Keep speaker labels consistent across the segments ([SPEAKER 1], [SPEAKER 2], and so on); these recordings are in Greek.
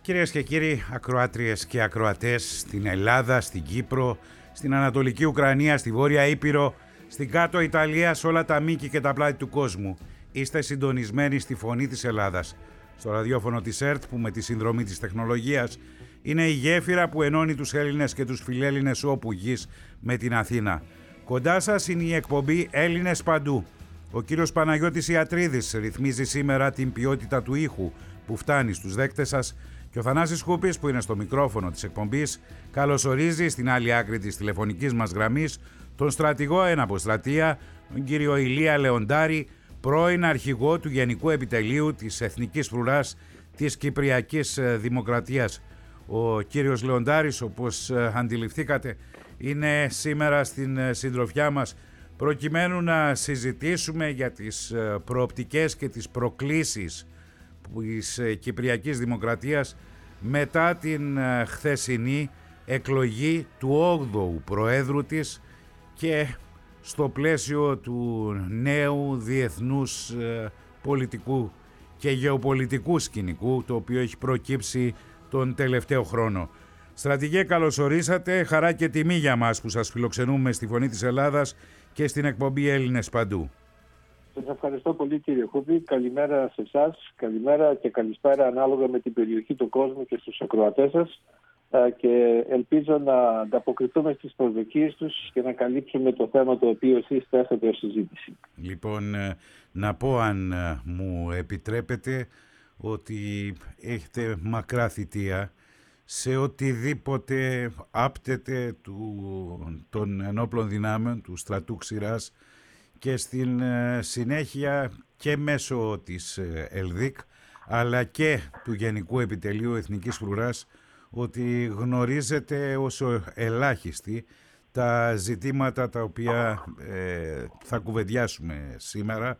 [SPEAKER 1] Κυρίες και κύριοι, ακροάτριες και ακροατές στην Ελλάδα, στην Κύπρο, στην Ανατολική Ουκρανία, στη Βόρεια Ήπειρο, στην Κάτω Ιταλία, σε όλα τα μήκη και τα πλάτη του κόσμου. Είστε συντονισμένοι στη Φωνή της Ελλάδας, στο ραδιόφωνο της ΕΡΤ που με τη συνδρομή της τεχνολογίας είναι η γέφυρα που ενώνει τους Έλληνες και τους φιλέλληνες όπου γης με την Αθήνα. Κοντά σας είναι η εκπομπή Έλληνες Παντού. Ο κύριος Παναγιώτης Ιατρίδης ρυθμίζει σήμερα την ποιότητα του ήχου που φτάνει στους δέκτες σας και ο Θανάσης Χούπης που είναι στο μικρόφωνο της εκπομπής καλωσορίζει στην άλλη άκρη της τηλεφωνικής μας γραμμής τον στρατηγό εν αποστρατεία, τον κύριο Ηλία Λεοντάρη, πρώην αρχηγό του Γενικού Επιτελείου της Εθνικής Φρουράς της Κυπριακής Δημοκρατίας. Ο κύριος Λεοντάρης, όπως αντιληφθήκατε, είναι σήμερα στην συντροφιά μας προκειμένου να συζητήσουμε για τις προοπτικές και τις προκλήσεις της Κυπριακής Δημοκρατίας μετά την χθεσινή εκλογή του 8ου Προέδρου της και στο πλαίσιο του νέου διεθνούς πολιτικού και γεωπολιτικού σκηνικού το οποίο έχει προκύψει τον τελευταίο χρόνο. Στρατηγέ, καλωσορίσατε. Χαρά και τιμή για μας που σας φιλοξενούμε στη Φωνή της Ελλάδας και στην εκπομπή Έλληνες Παντού.
[SPEAKER 2] Σας ευχαριστώ πολύ, κύριε Χούπη. Καλημέρα σε εσάς, καλημέρα και καλησπέρα ανάλογα με την περιοχή του κόσμου και στους ακροατές σας και ελπίζω να ανταποκριθούμε στις προσδοκίες τους και να καλύψουμε το θέμα το οποίο εσείς θέσατε ως συζήτηση.
[SPEAKER 1] Λοιπόν, να πω, αν μου επιτρέπετε, ότι έχετε μακρά θητεία σε οτιδήποτε άπτεται των ενόπλων δυνάμεων, του στρατού ξηράς και στην συνέχεια και μέσω της ΕΛΔΙΚ αλλά και του Γενικού Επιτελείου Εθνικής Φρουράς ότι γνωρίζετε όσο ελάχιστοι τα ζητήματα τα οποία θα κουβεντιάσουμε σήμερα.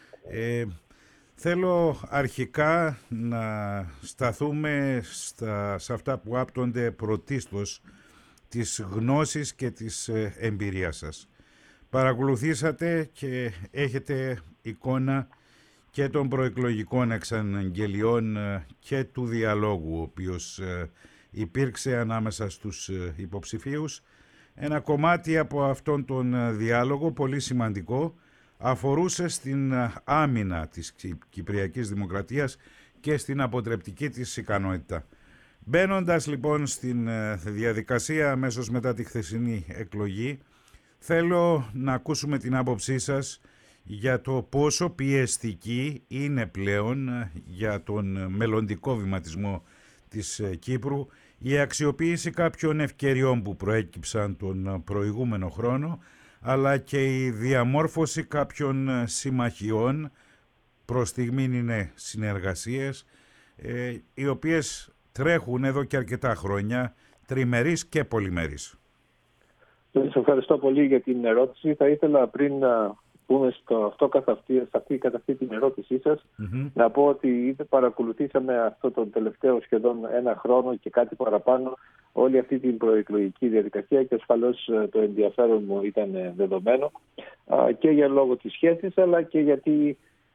[SPEAKER 1] Θέλω αρχικά να σταθούμε σε αυτά που άπτονται πρωτίστως της γνώσης και της εμπειρίας σας. Παρακολουθήσατε και έχετε εικόνα και των προεκλογικών εξαγγελιών και του διαλόγου ο οποίος υπήρξε ανάμεσα στους υποψηφίους. Ένα κομμάτι από αυτόν τον διάλογο, πολύ σημαντικό, αφορούσε στην άμυνα της Κυπριακής Δημοκρατίας και στην αποτρεπτική της ικανότητα. Μπαίνοντας λοιπόν στην διαδικασία αμέσως μετά τη χθεσινή εκλογή, θέλω να ακούσουμε την άποψή σας για το πόσο πιεστική είναι πλέον για τον μελλοντικό βηματισμό της Κύπρου η αξιοποίηση κάποιων ευκαιριών που προέκυψαν τον προηγούμενο χρόνο, αλλά και η διαμόρφωση κάποιων συμμαχιών, προς στιγμήν είναι συνεργασίες, οι οποίες τρέχουν εδώ και αρκετά χρόνια, τριμερείς και πολυμερείς.
[SPEAKER 2] Σας ευχαριστώ πολύ για την ερώτηση. Θα ήθελα πριν να πούμε καθ' αυτή την ερώτησή σας, να πω ότι παρακολουθήσαμε αυτό τον τελευταίο σχεδόν ένα χρόνο και κάτι παραπάνω όλη αυτή την προεκλογική διαδικασία και ασφαλώς το ενδιαφέρον μου ήταν δεδομένο και για λόγω της σχέσης αλλά και γιατί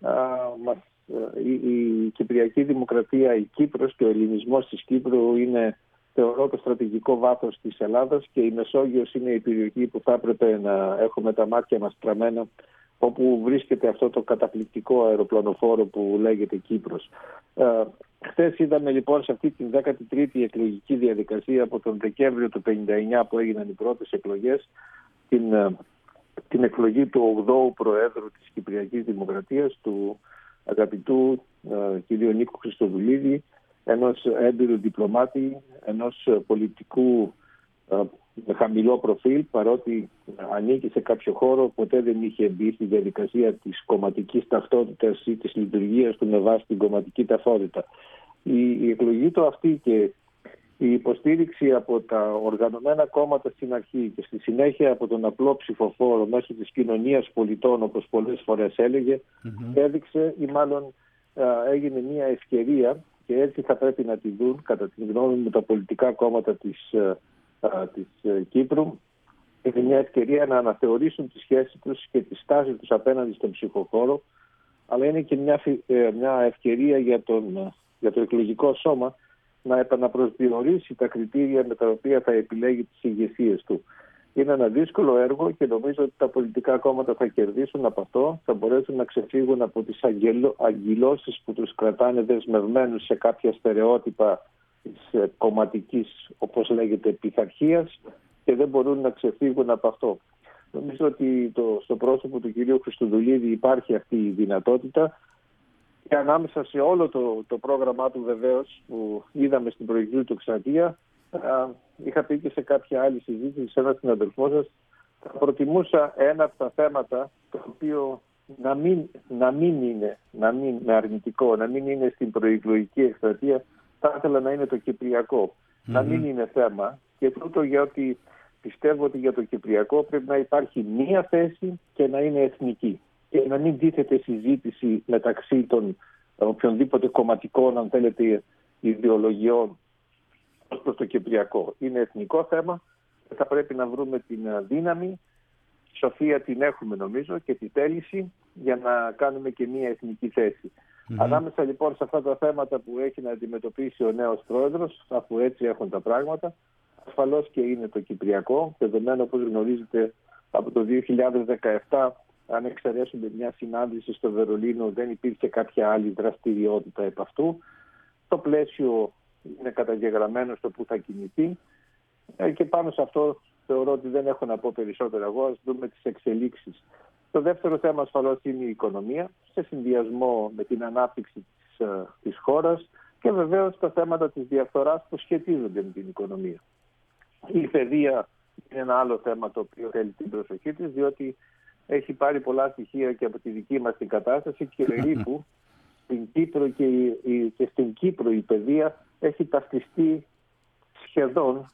[SPEAKER 2] η Κυπριακή Δημοκρατία, η Κύπρος και ο ελληνισμός της Κύπρου είναι, θεωρώ, το στρατηγικό βάθος της Ελλάδας και η Μεσόγειος είναι η περιοχή που θα έπρεπε να έχουμε τα μάτια μας στραμμένα όπου βρίσκεται αυτό το καταπληκτικό αεροπλανοφόρο που λέγεται Κύπρος. Χθες είδαμε λοιπόν σε αυτή την 13η εκλογική διαδικασία από τον Δεκέμβριο του 1959 που έγιναν οι πρώτες εκλογές, την εκλογή του 8ου Προέδρου της Κυπριακής Δημοκρατίας, του αγαπητού κ. Νίκου Χριστοδουλίδη, ενός έμπειρου διπλωμάτη, ενός πολιτικού με χαμηλό προφίλ, παρότι ανήκει σε κάποιο χώρο, ποτέ δεν είχε μπει στη διαδικασία της κομματικής ταυτότητας ή της λειτουργίας του με βάση την κομματική ταυτότητα. Η εκλογή του αυτή και η υποστήριξη από τα οργανωμένα κόμματα στην αρχή και στη συνέχεια από τον απλό ψηφοφόρο μέσω της κοινωνίας πολιτών, όπως πολλές φορές έλεγε, έδειξε ή μάλλον έγινε μια ευκαιρία, και έτσι θα πρέπει να τη δουν κατά την γνώμη μου τα πολιτικά κόμματα της Κύπρου, είναι μια ευκαιρία να αναθεωρήσουν τη σχέση τους και τη στάση τους απέναντι στον ψηφοφόρο, αλλά είναι και μια ευκαιρία για το εκλογικό σώμα να επαναπροσδιορίσει τα κριτήρια με τα οποία θα επιλέγει τις ηγεσίες του. Είναι ένα δύσκολο έργο και νομίζω ότι τα πολιτικά κόμματα θα κερδίσουν από αυτό, θα μπορέσουν να ξεφύγουν από τις αγκυλώσεις που τους κρατάνε δεσμευμένους σε κάποια στερεότυπα της κομματικής, όπως λέγεται, πειθαρχίας, και δεν μπορούν να ξεφύγουν από αυτό. Νομίζω ότι στο πρόσωπο του κυρίου Χριστοδουλίδη υπάρχει αυτή η δυνατότητα, και ανάμεσα σε όλο το πρόγραμμά του, βεβαίως, που είδαμε στην προηγούμενη του εξαετία, είχα πει και σε κάποια άλλη συζήτηση σε έναν συναδελφό σας, θα προτιμούσα ένα από τα θέματα το οποίο να μην είναι αρνητικό, να μην είναι στην προεκλογική εκστρατεία, θα ήθελα να είναι το Κυπριακό. Να μην είναι θέμα, και τούτο γιατί πιστεύω ότι για το Κυπριακό πρέπει να υπάρχει μία θέση και να είναι εθνική. Και να μην τίθεται συζήτηση μεταξύ των οποιονδήποτε κομματικών, αν θέλετε, ιδεολογιών ως προς το Κυπριακό. Είναι εθνικό θέμα και θα πρέπει να βρούμε την δύναμη, τη σοφία την έχουμε νομίζω και τη θέληση για να κάνουμε και μία εθνική θέση. Ανάμεσα λοιπόν σε αυτά τα θέματα που έχει να αντιμετωπίσει ο νέος πρόεδρος, αφού έτσι έχουν τα πράγματα, ασφαλώς και είναι το Κυπριακό, δεδομένου όπως γνωρίζετε από το 2017, αν εξαιρέσουμε μια συνάντηση στο Βερολίνο, δεν υπήρχε κάποια άλλη δραστηριότητα επ' αυτού. Το πλαίσιο είναι καταγεγραμμένο στο που θα κινηθεί και πάνω σε αυτό θεωρώ ότι δεν έχω να πω περισσότερο εγώ. Ας δούμε τις εξελίξεις. Το δεύτερο θέμα ασφαλώς είναι η οικονομία, σε συνδυασμό με την ανάπτυξη της χώρας και βεβαίως τα θέματα της διαφθοράς που σχετίζονται με την οικονομία. Η παιδεία είναι ένα άλλο θέμα το οποίο θέλει την προσοχή της, διότι έχει πάρει πολλά στοιχεία και από τη δική μας την κατάσταση και περίπου στην Κύπρο και στην Κύπρο η παιδεία έχει ταυτιστεί σχεδόν,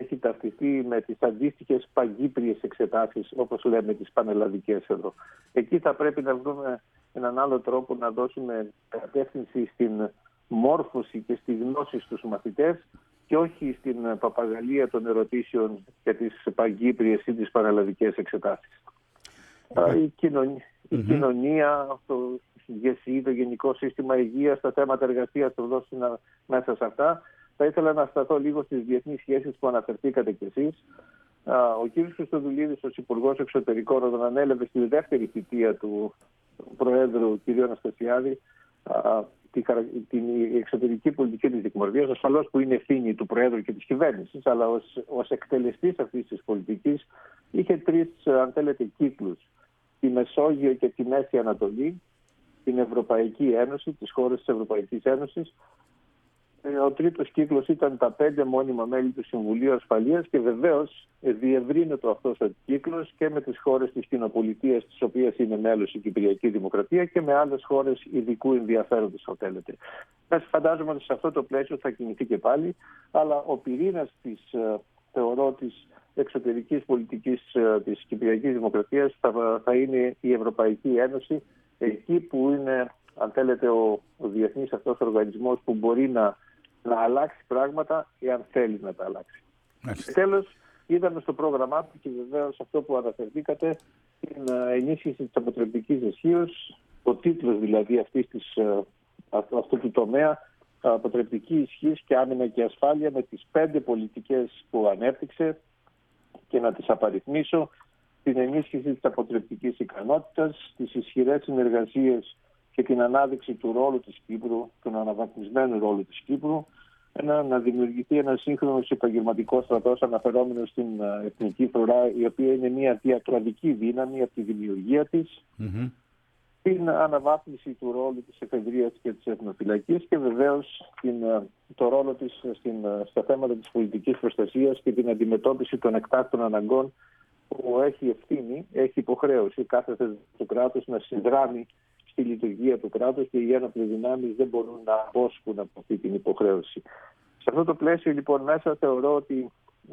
[SPEAKER 2] με τις αντίστοιχες παγκύπριες εξετάσεις, όπως λέμε τις πανελλαδικές εδώ. Εκεί θα πρέπει να βρούμε έναν άλλο τρόπο να δώσουμε κατεύθυνση στην μόρφωση και στη γνώση στους μαθητές και όχι στην παπαγαλία των ερωτήσεων και τις παγκύπριες ή τις πανελλαδικές εξετάσεις. Η κοινωνία, το ΓΕΣΥ, το Γενικό Σύστημα Υγείας, τα θέματα εργασίας θα δώσουν μέσα σε αυτά. Θα ήθελα να σταθώ λίγο στις διεθνείς σχέσεις που αναφερθήκατε κι εσείς. Ο κ. Χριστοδουλίδης, ως Υπουργός Εξωτερικών, όταν ανέλαβε στη δεύτερη θητεία του Προέδρου κ. Αναστασιάδη την εξωτερική πολιτική της Δημοκρατίας, ασφαλώς που είναι ευθύνη του Προέδρου και της κυβέρνησης, αλλά ως εκτελεστής αυτής της πολιτικής είχε τρεις, αν θέλετε, κύκλους. Τη Μεσόγειο και τη Μέση Ανατολή, την Ευρωπαϊκή Ένωση, τις χώρες της Ευρωπαϊκής Ένωσης. Ο τρίτος κύκλος ήταν τα 5 μόνιμα μέλη του Συμβουλίου Ασφαλείας και βεβαίως διευρύνεται αυτός ο κύκλος και με τις χώρες της κοινοπολιτείας, της οποίας είναι μέλος η Κυπριακή Δημοκρατία, και με άλλες χώρες ειδικού ενδιαφέροντος, αν θέλετε. Φαντάζομαι ότι σε αυτό το πλαίσιο θα κινηθεί και πάλι, αλλά ο πυρήνας θεωρώ της εξωτερικής πολιτικής της Κυπριακής Δημοκρατίας θα είναι η Ευρωπαϊκή Ένωση, εκεί που είναι, αν θέλετε, ο διεθνής αυτός οργανισμός που μπορεί να αλλάξει πράγματα εάν θέλει να τα αλλάξει. Και τέλος, είδαμε στο πρόγραμμά του και βεβαίως αυτό που αναφερθήκατε, την ενίσχυση της αποτρεπτικής ισχύως, ο τίτλος δηλαδή αυτού του τομέα, αποτρεπτική ισχύς και άμυνα και ασφάλεια, με τις 5 πολιτικές που ανέπτυξε, και να τις απαριθμίσω: την ενίσχυση της αποτρεπτικής ικανότητας, τις ισχυρές συνεργασίες και την ανάδειξη του ρόλου της Κύπρου, τον αναβαθμισμένου ρόλου της Κύπρου, να δημιουργηθεί ένα σύγχρονος επαγγελματικός στρατός αναφερόμενος στην εθνική φρουρά, η οποία είναι μια διακλαδική δύναμη από τη δημιουργία της, την αναβάθμιση του ρόλου της εφεδρείας και της εθνοφυλακής και βεβαίως το ρόλο της στα θέματα της πολιτικής προστασίας και την αντιμετώπιση των εκτάκτων αναγκών, που έχει ευθύνη, έχει υποχρέωση κάθε θεσμό του κράτους να συνδράμει στη λειτουργία του κράτους και οι ένοπλες δυνάμεις δεν μπορούν να απόσχουν από αυτή την υποχρέωση. Σε αυτό το πλαίσιο λοιπόν μέσα θεωρώ ότι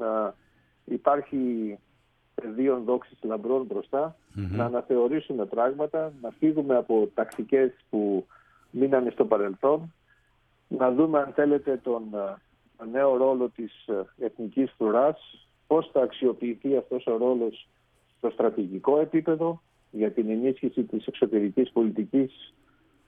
[SPEAKER 2] υπάρχει πεδίο δόξης λαμπρών μπροστά, να αναθεωρήσουμε πράγματα, να φύγουμε από τακτικές που μείνανε στο παρελθόν, να δούμε αν θέλετε τον νέο ρόλο της εθνικής φρουράς, πώς θα αξιοποιηθεί αυτός ο ρόλος στο στρατηγικό επίπεδο για την ενίσχυση της εξωτερικής πολιτικής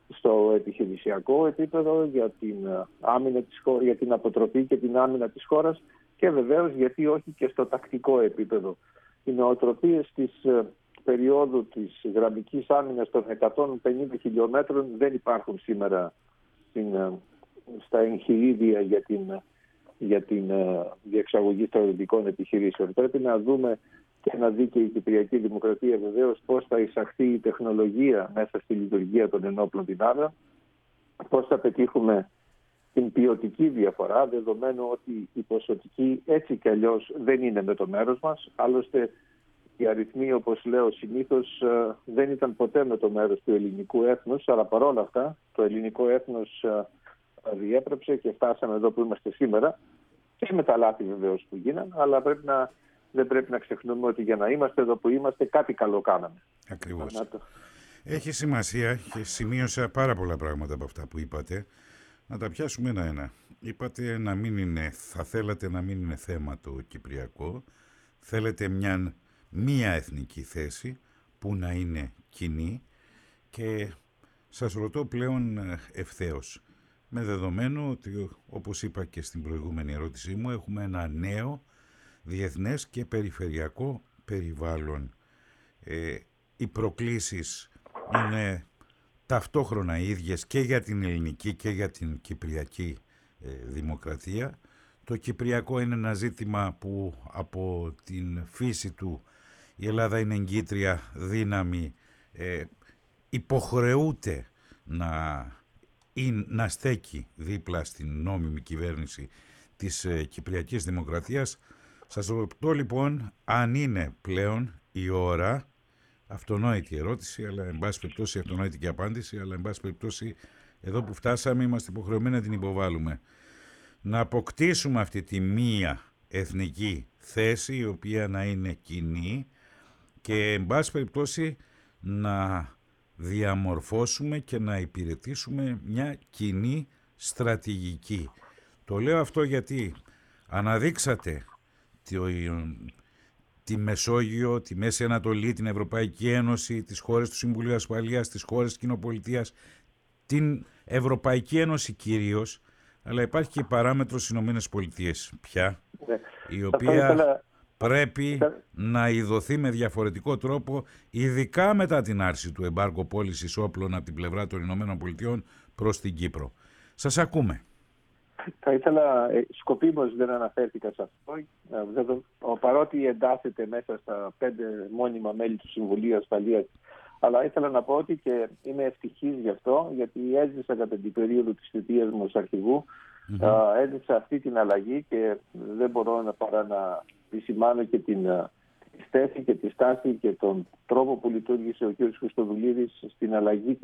[SPEAKER 2] στο επιχειρησιακό επίπεδο, για την άμυνα για την αποτροπή και την άμυνα της χώρας και βεβαίως γιατί όχι και στο τακτικό επίπεδο. Οι νοοτροπίες της περίοδου της γραμμικής άμυνας των 150 χιλιόμετρων δεν υπάρχουν σήμερα στα εγχειρίδια για την διεξαγωγή στρατιωτικών επιχειρήσεων. Πρέπει να δούμε και να δει και η Κυπριακή Δημοκρατία βεβαίως πώς θα εισαχθεί η τεχνολογία μέσα στη λειτουργία των ενόπλων δυνάμεων, πώς θα πετύχουμε την ποιοτική διαφορά, δεδομένου ότι η ποσοτική έτσι κι αλλιώς δεν είναι με το μέρος μας. Άλλωστε οι αριθμοί, όπως λέω συνήθως, δεν ήταν ποτέ με το μέρος του ελληνικού έθνους, αλλά παρόλα αυτά το ελληνικό έθνος διέπρεψε και φτάσαμε εδώ που είμαστε σήμερα, και με τα λάθη βεβαίως που γίνανε, αλλά δεν πρέπει να ξεχνούμε ότι για να είμαστε εδώ που είμαστε κάτι καλό κάναμε.
[SPEAKER 1] Ακριβώς. Έχει σημασία και σημείωσα πάρα πολλά πράγματα από αυτά που είπατε. Να τα πιάσουμε ένα-ένα. Είπατε θα θέλατε να μην είναι θέμα το κυπριακό. Θέλετε μία εθνική θέση που να είναι κοινή και σας ρωτώ πλέον ευθέως. Με δεδομένο ότι, όπως είπα και στην προηγούμενη ερώτησή μου, έχουμε ένα νέο διεθνές και περιφερειακό περιβάλλον. Οι προκλήσεις είναι ταυτόχρονα ίδιες και για την ελληνική και για την κυπριακή δημοκρατία. Το κυπριακό είναι ένα ζήτημα που από την φύση του η Ελλάδα είναι εγκύτρια δύναμη, υποχρεούται να στέκει δίπλα στην νόμιμη κυβέρνηση της Κυπριακής Δημοκρατίας. Σας ρωτώ λοιπόν αν είναι πλέον η ώρα, αυτονόητη ερώτηση, αλλά εν πάση περιπτώσει αυτονόητη και απάντηση, αλλά εν πάση περιπτώσει εδώ που φτάσαμε είμαστε υποχρεωμένοι να την υποβάλουμε. Να αποκτήσουμε αυτή τη μία εθνική θέση η οποία να είναι κοινή και εν πάση περιπτώσει να διαμορφώσουμε και να υπηρετήσουμε μια κοινή στρατηγική. Το λέω αυτό γιατί αναδείξατε τη Μεσόγειο, τη Μέση Ανατολή, την Ευρωπαϊκή Ένωση, τις χώρες του Συμβουλίου Ασφαλείας, τις χώρες της Κοινοπολιτείας, την Ευρωπαϊκή Ένωση κυρίως, αλλά υπάρχει και η παράμετρος Ηνωμένες Πολιτείες πια, η οποία πρέπει να ειδωθεί με διαφορετικό τρόπο, ειδικά μετά την άρση του εμπάργκο πώλησης όπλων από την πλευρά των Ηνωμένων Πολιτειών προς την Κύπρο. Σας ακούμε.
[SPEAKER 2] Θα ήθελα, σκοπίμως δεν αναφέρθηκα σε αυτό, παρότι εντάσσεται μέσα στα 5 μόνιμα μέλη του Συμβουλίου Ασφαλείας, αλλά ήθελα να πω ότι και είμαι ευτυχής γι' αυτό, γιατί έζησα κατά την περίοδο της θητείας μου ως αρχηγού, έζησα αυτή την αλλαγή και δεν μπορώ παρά να επισημάνω και τη στέφη και τη στάση και τον τρόπο που λειτουργήσε ο κ. Χριστοδουλίδης στην αλλαγή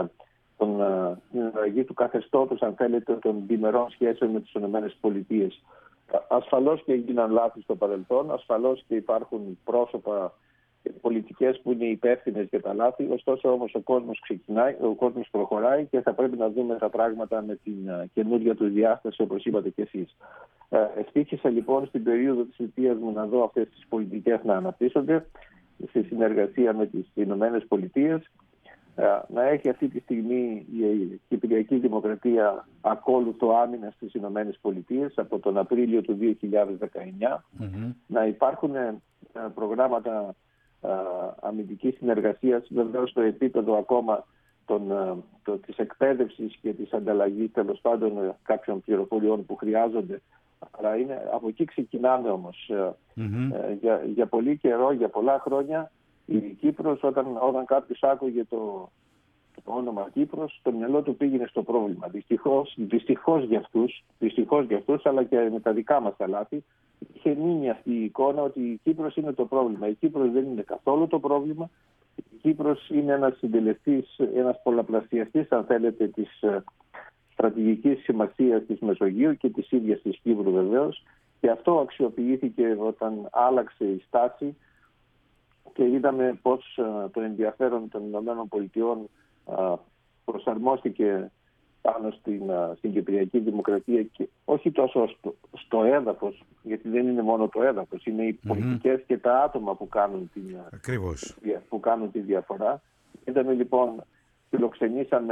[SPEAKER 2] του καθεστώτος, αν θέλετε, των διμερών σχέσεων με τις ΗΠΑ. Ασφαλώς και έγιναν λάθη στο παρελθόν, ασφαλώς και υπάρχουν πρόσωπα και πολιτικές που είναι υπεύθυνες για τα λάθη, ωστόσο όμως ο κόσμος προχωράει και θα πρέπει να δούμε τα πράγματα με την καινούργια του διάσταση, όπως είπατε και εσείς. Ευτύχησα λοιπόν στην περίοδο της θητείας μου να δω αυτές τις πολιτικές να αναπτύσσονται σε συνεργασία με τις ΗΠΑ. Να έχει αυτή τη στιγμή η Κυπριακή Δημοκρατία ακόλουθο άμυνα στις ΗΠΑ από τον Απρίλιο του 2019. Να υπάρχουν προγράμματα αμυντικής συνεργασίας, βεβαίως στο επίπεδο ακόμα της εκπαίδευσης και της ανταλλαγής τέλος πάντων κάποιων πληροφοριών που χρειάζονται. Αλλά από εκεί ξεκινάμε όμως. Για πολύ καιρό, για πολλά χρόνια, η Κύπρος, όταν κάποιος άκουγε το όνομα Κύπρος, το μυαλό του πήγαινε στο πρόβλημα. Δυστυχώς για αυτούς, αλλά και με τα δικά μας τα λάθη, είχε μείνει αυτή η εικόνα ότι η Κύπρος είναι το πρόβλημα. Η Κύπρος δεν είναι καθόλου το πρόβλημα. Η Κύπρος είναι ένας συντελεστής, ένας πολλαπλασιαστής, αν θέλετε, της στρατηγικής σημασίας της Μεσογείου και της ίδιας της Κύπρου βεβαίως. Και αυτό αξιοποιήθηκε όταν άλλαξε η στάση και είδαμε πώς το ενδιαφέρον των ΗΠΑ προσαρμόστηκε πάνω στην Κυπριακή Δημοκρατία και όχι τόσο στο έδαφος, γιατί δεν είναι μόνο το έδαφος, είναι οι πολιτικές και τα άτομα που κάνουν τη διαφορά. Είδαμε λοιπόν, φιλοξενήσαμε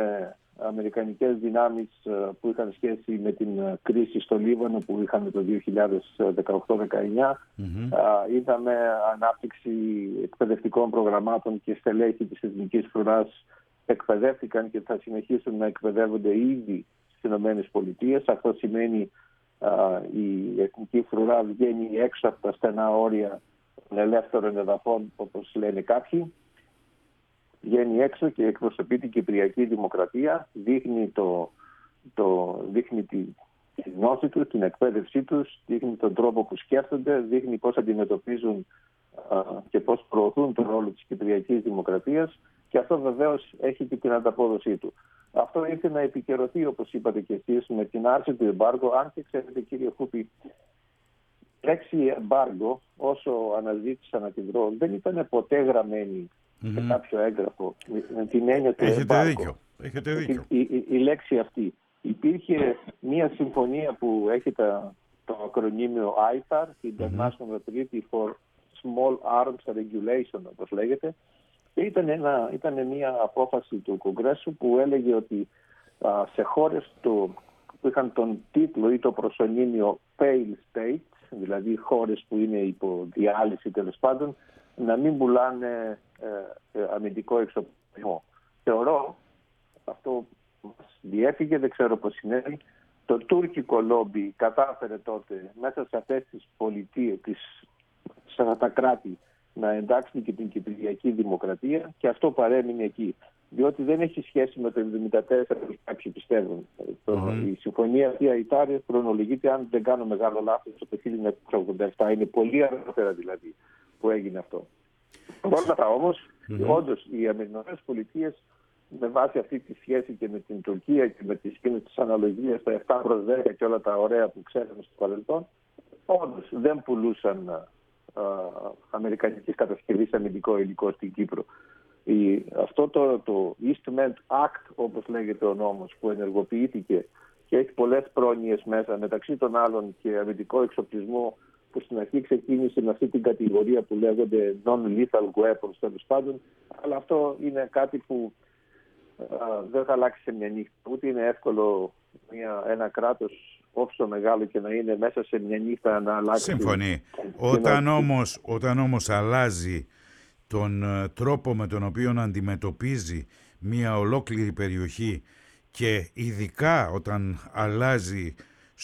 [SPEAKER 2] αμερικανικές δυνάμεις που είχαν σχέση με την κρίση στο Λίβανο που είχαμε το 2018-19. Είδαμε ανάπτυξη εκπαιδευτικών προγραμμάτων και στελέχη της Εθνικής Φρουράς εκπαιδεύτηκαν και θα συνεχίσουν να εκπαιδεύονται ήδη στις ΗΠΑ. Αυτό σημαίνει η Εθνική Φρουρά βγαίνει έξω από τα στενά όρια των ελεύθερων εδαφών, όπως λένε κάποιοι. Βγαίνει έξω και εκπροσωπεί την Κυπριακή Δημοκρατία, δείχνει, δείχνει τη γνώση τους, την εκπαίδευσή τους, δείχνει τον τρόπο που σκέφτονται, δείχνει πώς αντιμετωπίζουν και πώς προωθούν τον ρόλο της Κυπριακής Δημοκρατίας, και αυτό βεβαίως έχει και την ανταπόδοσή του. Αυτό ήρθε να επικαιρωθεί, όπως είπατε και εσείς, με την άρση του εμπάργου. Αν και ξέρετε, κύριε Χούπη, η λέξη εμπάργο, όσο αναζήτησα να την βρω, δεν ήταν ποτέ γραμμένη σε κάποιο έγγραφο με την έννοια του εμπάργου.
[SPEAKER 1] Έχετε δίκιο.
[SPEAKER 2] Η λέξη αυτή. Υπήρχε μια συμφωνία που έχει το ακρονίμιο ITAR, International Treaty for Small Arms Regulation, όπως λέγεται. Και ήταν μια απόφαση του Κογκρέσου που έλεγε ότι σε χώρες που είχαν τον τίτλο ή το προσωνύμιο failed states, δηλαδή χώρες που είναι υπό διάλυση τέλος πάντων, να μην πουλάνε αμυντικό εξοπλισμό. Θεωρώ, αυτό μας διέφυγε, δεν ξέρω πώς συνέβη, το τουρκικό λόμπι κατάφερε τότε μέσα σε αυτές τις πολιτείες, σε αυτά τα κράτη, να εντάξουν και την Κυπριακή Δημοκρατία, και αυτό παρέμεινε εκεί. Διότι δεν έχει σχέση με το 1974, κάποιοι πιστεύουν. Η συμφωνία αυτή η χρονολογείται, αν δεν κάνω μεγάλο λάθος, το 1987. Είναι πολύ αργότερα δηλαδή που έγινε αυτό. Όλα αυτά όμως, όντως οι ΗΠΑ, με βάση αυτή τη σχέση και με την Τουρκία και με τις αναλογίες, τα 7-10 και όλα τα ωραία που ξέραμε στο παρελθόν, όντως δεν πουλούσαν αμερικανικής κατασκευής αμυντικό υλικό στην Κύπρο. Αυτό το Eastment Act, όπως λέγεται ο νόμος, που ενεργοποιήθηκε και έχει πολλές πρόνοιες μέσα, μεταξύ των άλλων και αμυντικό εξοπλισμό, που στην αρχή ξεκίνησε με αυτή την κατηγορία που λέγονται non-lethal weapons, τέλος πάντων, αλλά αυτό είναι κάτι που δεν θα αλλάξει σε μια νύχτα. Ούτε είναι εύκολο ένα κράτος όσο μεγάλο και να είναι μέσα σε μια νύχτα να αλλάξει.
[SPEAKER 1] Συμφωνεί. Όταν όμως αλλάζει τον τρόπο με τον οποίο αντιμετωπίζει μια ολόκληρη περιοχή, και ειδικά όταν αλλάζει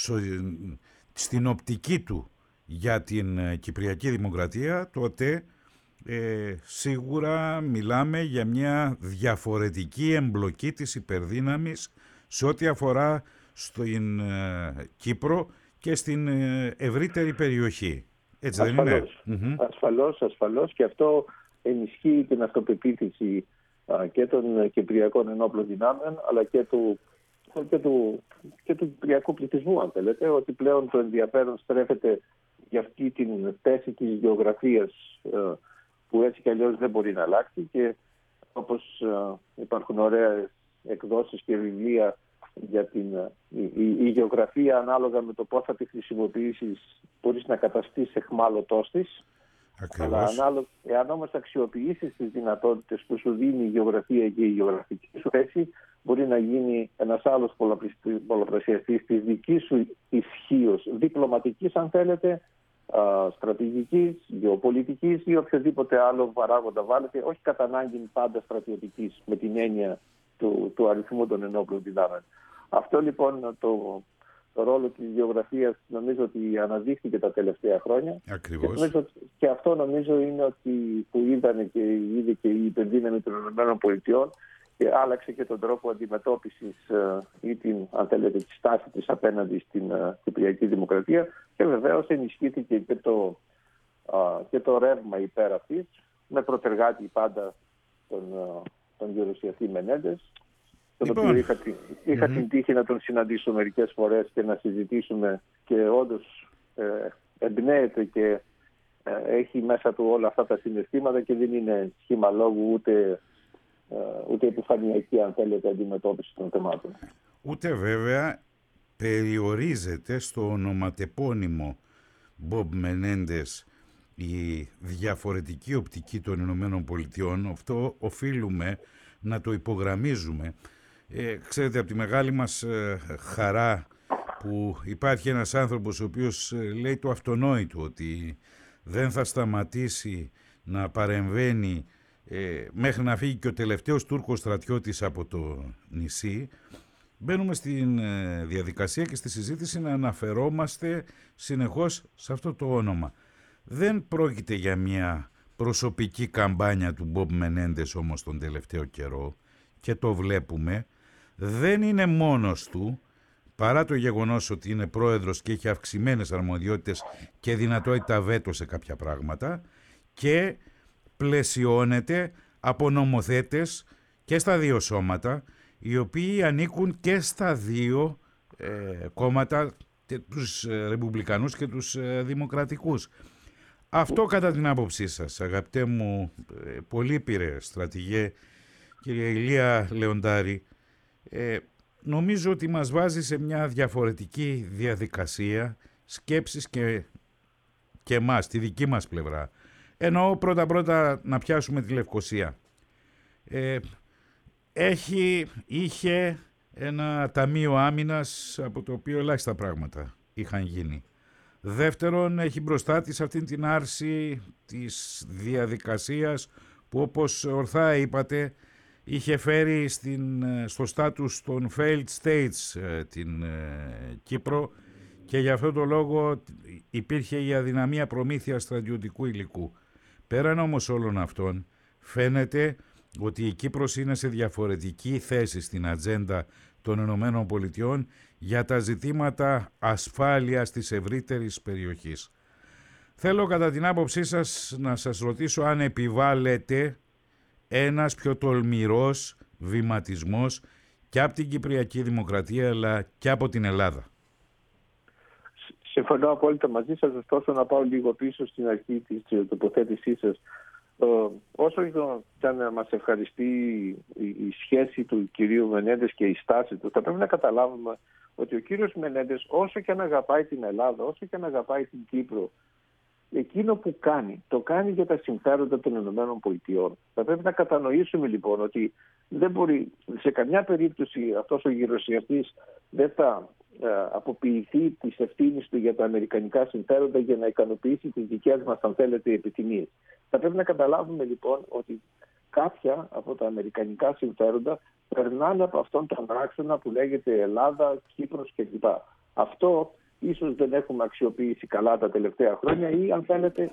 [SPEAKER 1] στην οπτική του για την Κυπριακή Δημοκρατία, τότε σίγουρα μιλάμε για μια διαφορετική εμπλοκή της υπερδύναμης σε ό,τι αφορά στην Κύπρο και στην ευρύτερη περιοχή. Έτσι δεν είναι?
[SPEAKER 2] Ασφαλώς, και αυτό ενισχύει την αυτοπεποίθηση και των Κυπριακών ενόπλων δυνάμεων, αλλά και του Κυπριακού πληθυσμού, αν θέλετε, ότι πλέον το ενδιαφέρον στρέφεται για αυτή την θέση της γεωγραφίας που έτσι κι αλλιώς δεν μπορεί να αλλάξει, και όπως υπάρχουν ωραίες εκδόσεις και βιβλία για η γεωγραφία, ανάλογα με το πώς θα τη χρησιμοποιήσεις, μπορείς να καταστείς εχμάλωτός της. Αλλά εάν όμως αξιοποιήσεις τις δυνατότητες που σου δίνει η γεωγραφία και η γεωγραφική σου θέση, μπορεί να γίνει ένας άλλος πολλαπλασιαστής της δικής σου ισχύως, διπλωματικής αν θέλετε, στρατηγικής, γεωπολιτικής ή οποιοδήποτε άλλο παράγοντα βάλετε, όχι κατά ανάγκη πάντα στρατιωτικής, με την έννοια του αριθμού των ενόπλων δυνάμεων. Αυτό λοιπόν το ρόλο της γεωγραφίας νομίζω ότι αναδείχθηκε τα τελευταία χρόνια.
[SPEAKER 1] Ακριβώς.
[SPEAKER 2] Και αυτό νομίζω είναι ότι που είδε και η υπερδύναμη των ΗΠΑ, και άλλαξε και τον τρόπο αντιμετώπισης ή αν θέλετε, τη στάση της απέναντι στην Κυπριακή Δημοκρατία, και βεβαίως ενισχύθηκε και το ρεύμα υπέρ αυτής, με προτεργάτη πάντα τον γερουσιαστή Μενέντες, τον οποίο είχα την τύχη να τον συναντήσω μερικές φορές και να συζητήσουμε, και όντως εμπνέεται και έχει μέσα του όλα αυτά τα συναισθήματα, και δεν είναι σχήμα λόγου ούτε επιφανειακή, αν θέλετε, αντιμετώπιση των θεμάτων.
[SPEAKER 1] Ούτε βέβαια περιορίζεται στο ονοματεπώνυμο Μπομπ Μενέντες η διαφορετική οπτική των Ηνωμένων Πολιτειών. Αυτό οφείλουμε να το υπογραμμίζουμε. Ξέρετε, από τη μεγάλη μας χαρά που υπάρχει ένας άνθρωπος ο οποίος λέει το αυτονόητο, ότι δεν θα σταματήσει να παρεμβαίνει μέχρι να φύγει και ο τελευταίος Τούρκος στρατιώτης από το νησί, μπαίνουμε στην διαδικασία και στη συζήτηση να αναφερόμαστε συνεχώς σε αυτό το όνομα. Δεν πρόκειται για μια προσωπική καμπάνια του Μπομπ Μενέντες όμως τον τελευταίο καιρό, και το βλέπουμε. Δεν είναι μόνος του, παρά το γεγονός ότι είναι πρόεδρος και έχει αυξημένες αρμοδιότητες και δυνατότητα βέτο σε κάποια πράγματα, και πλαισιώνεται από νομοθέτες και στα δύο σώματα, οι οποίοι ανήκουν και στα δύο κόμματα, τους ρεπουμπλικανούς και τους δημοκρατικούς. Αυτό κατά την άποψή σας, αγαπητέ μου πολύπειρε στρατηγέ, κύριε Ηλία Λεοντάρη, νομίζω ότι μας βάζει σε μια διαφορετική διαδικασία σκέψης και εμάς, τη δική μας πλευρά. Εννοώ πρώτα να πιάσουμε τη Λευκοσία. Είχε ένα ταμείο άμυνας από το οποίο ελάχιστα πράγματα είχαν γίνει. Δεύτερον, έχει μπροστά της αυτήν την άρση της διαδικασίας που, όπως ορθά είπατε, είχε φέρει στο στάτους των failed states την Κύπρο, και για αυτό το λόγο υπήρχε η αδυναμία προμήθειας στρατιωτικού υλικού. Πέραν όμως όλων αυτών, φαίνεται ότι η Κύπρος είναι σε διαφορετική θέση στην ατζέντα των Ηνωμένων Πολιτειών για τα ζητήματα ασφάλειας της ευρύτερης περιοχής. Θέλω κατά την άποψή σας να σας ρωτήσω αν επιβάλλεται ένας πιο τολμηρός βηματισμός και από την Κυπριακή Δημοκρατία αλλά και από την Ελλάδα.
[SPEAKER 2] Συμφωνώ απόλυτα μαζί σας, ωστόσο να πάω λίγο πίσω στην αρχή της τοποθέτησής σας. Όσο και αν μας ευχαριστεί η σχέση του κυρίου Μενέντες και η στάση του, θα πρέπει να καταλάβουμε ότι ο κύριος Μενέντες, όσο και αν αγαπάει την Ελλάδα, όσο και αν αγαπάει την Κύπρο, εκείνο που κάνει, το κάνει για τα συμφέροντα των ΗΠΑ. Θα πρέπει να κατανοήσουμε λοιπόν ότι δεν μπορεί σε καμιά περίπτωση αυτός ο γερουσιαστής δεν θα αποποιηθεί της ευθύνης του για τα αμερικανικά συμφέροντα για να ικανοποιήσει τις δικές μας, αν θέλετε, επιθυμίες. Θα πρέπει να καταλάβουμε λοιπόν ότι κάποια από τα αμερικανικά συμφέροντα περνάνε από αυτόν τον άξονα που λέγεται Ελλάδα, Κύπρος κλπ. Αυτό ίσως δεν έχουμε αξιοποιήσει καλά τα τελευταία χρόνια, ή αν θέλετε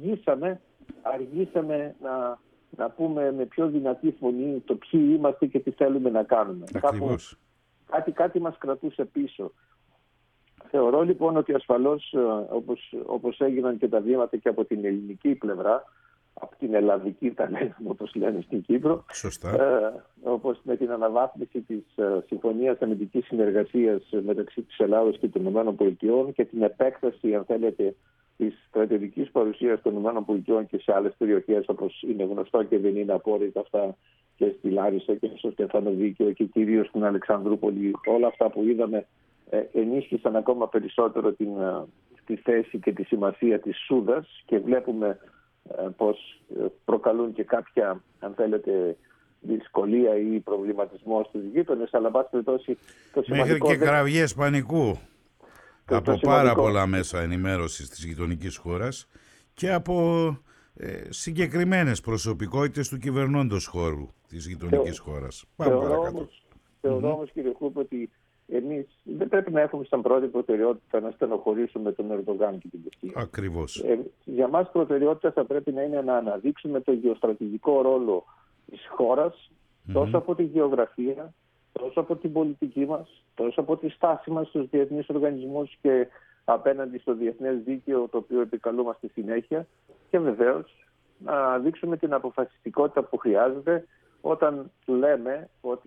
[SPEAKER 2] αργήσαμε να πούμε με πιο δυνατή φωνή το ποιοι είμαστε και τι θέλουμε να κάνουμε.
[SPEAKER 1] Ακριβώς.
[SPEAKER 2] Κάτι μας κρατούσε πίσω. Θεωρώ λοιπόν ότι ασφαλώς όπως έγιναν και τα βήματα και από την ελληνική πλευρά, από την ελλαδική τα λέμε όπως λένε στην Κύπρο, όπως με την αναβάθμιση της Συμφωνίας Αμυντικής Συνεργασίας μεταξύ της Ελλάδας και των ΗΠΑ και την επέκταση, αν θέλετε, της στρατιωτικής παρουσίας των ΗΠΑ και σε άλλες περιοχές, όπως είναι γνωστό και δεν είναι απόρριτα αυτά, και στη Λάρισα και στο Στεφανοδίκαιο και κυρίως στην Αλεξανδρούπολη. Όλα αυτά που είδαμε ενίσχυσαν ακόμα περισσότερο τη θέση και τη σημασία της Σούδας, και βλέπουμε πως προκαλούν και κάποια, αν θέλετε, δυσκολία ή προβληματισμό στους γείτονες, αλλά πάση περιπτώσει το σημαντικό...
[SPEAKER 1] Μέχρι και κραυγές πανικού από πάρα πολλά μέσα ενημέρωσης της γειτονικής χώρας και από συγκεκριμένες προσωπικότητες του κυβερνώντος χώρου της γειτονικής χώρας.
[SPEAKER 2] Θεωρώ όμως, κύριε Κούπ, ότι εμείς δεν πρέπει να έχουμε σαν πρώτη προτεραιότητα να στενοχωρήσουμε τον Ερντογάν και την Τουρκία.
[SPEAKER 1] Ακριβώς.
[SPEAKER 2] Για μας προτεραιότητα θα πρέπει να είναι να αναδείξουμε το γεωστρατηγικό ρόλο της χώρας, τόσο από τη γεωγραφία, τόσο από την πολιτική μας, τόσο από τη στάση μας στους διεθνείς οργανισμούς και απέναντι στο διεθνές δίκαιο, το οποίο επικαλούμαστε συνέχεια, και βεβαίως να δείξουμε την αποφασιστικότητα που χρειάζεται όταν λέμε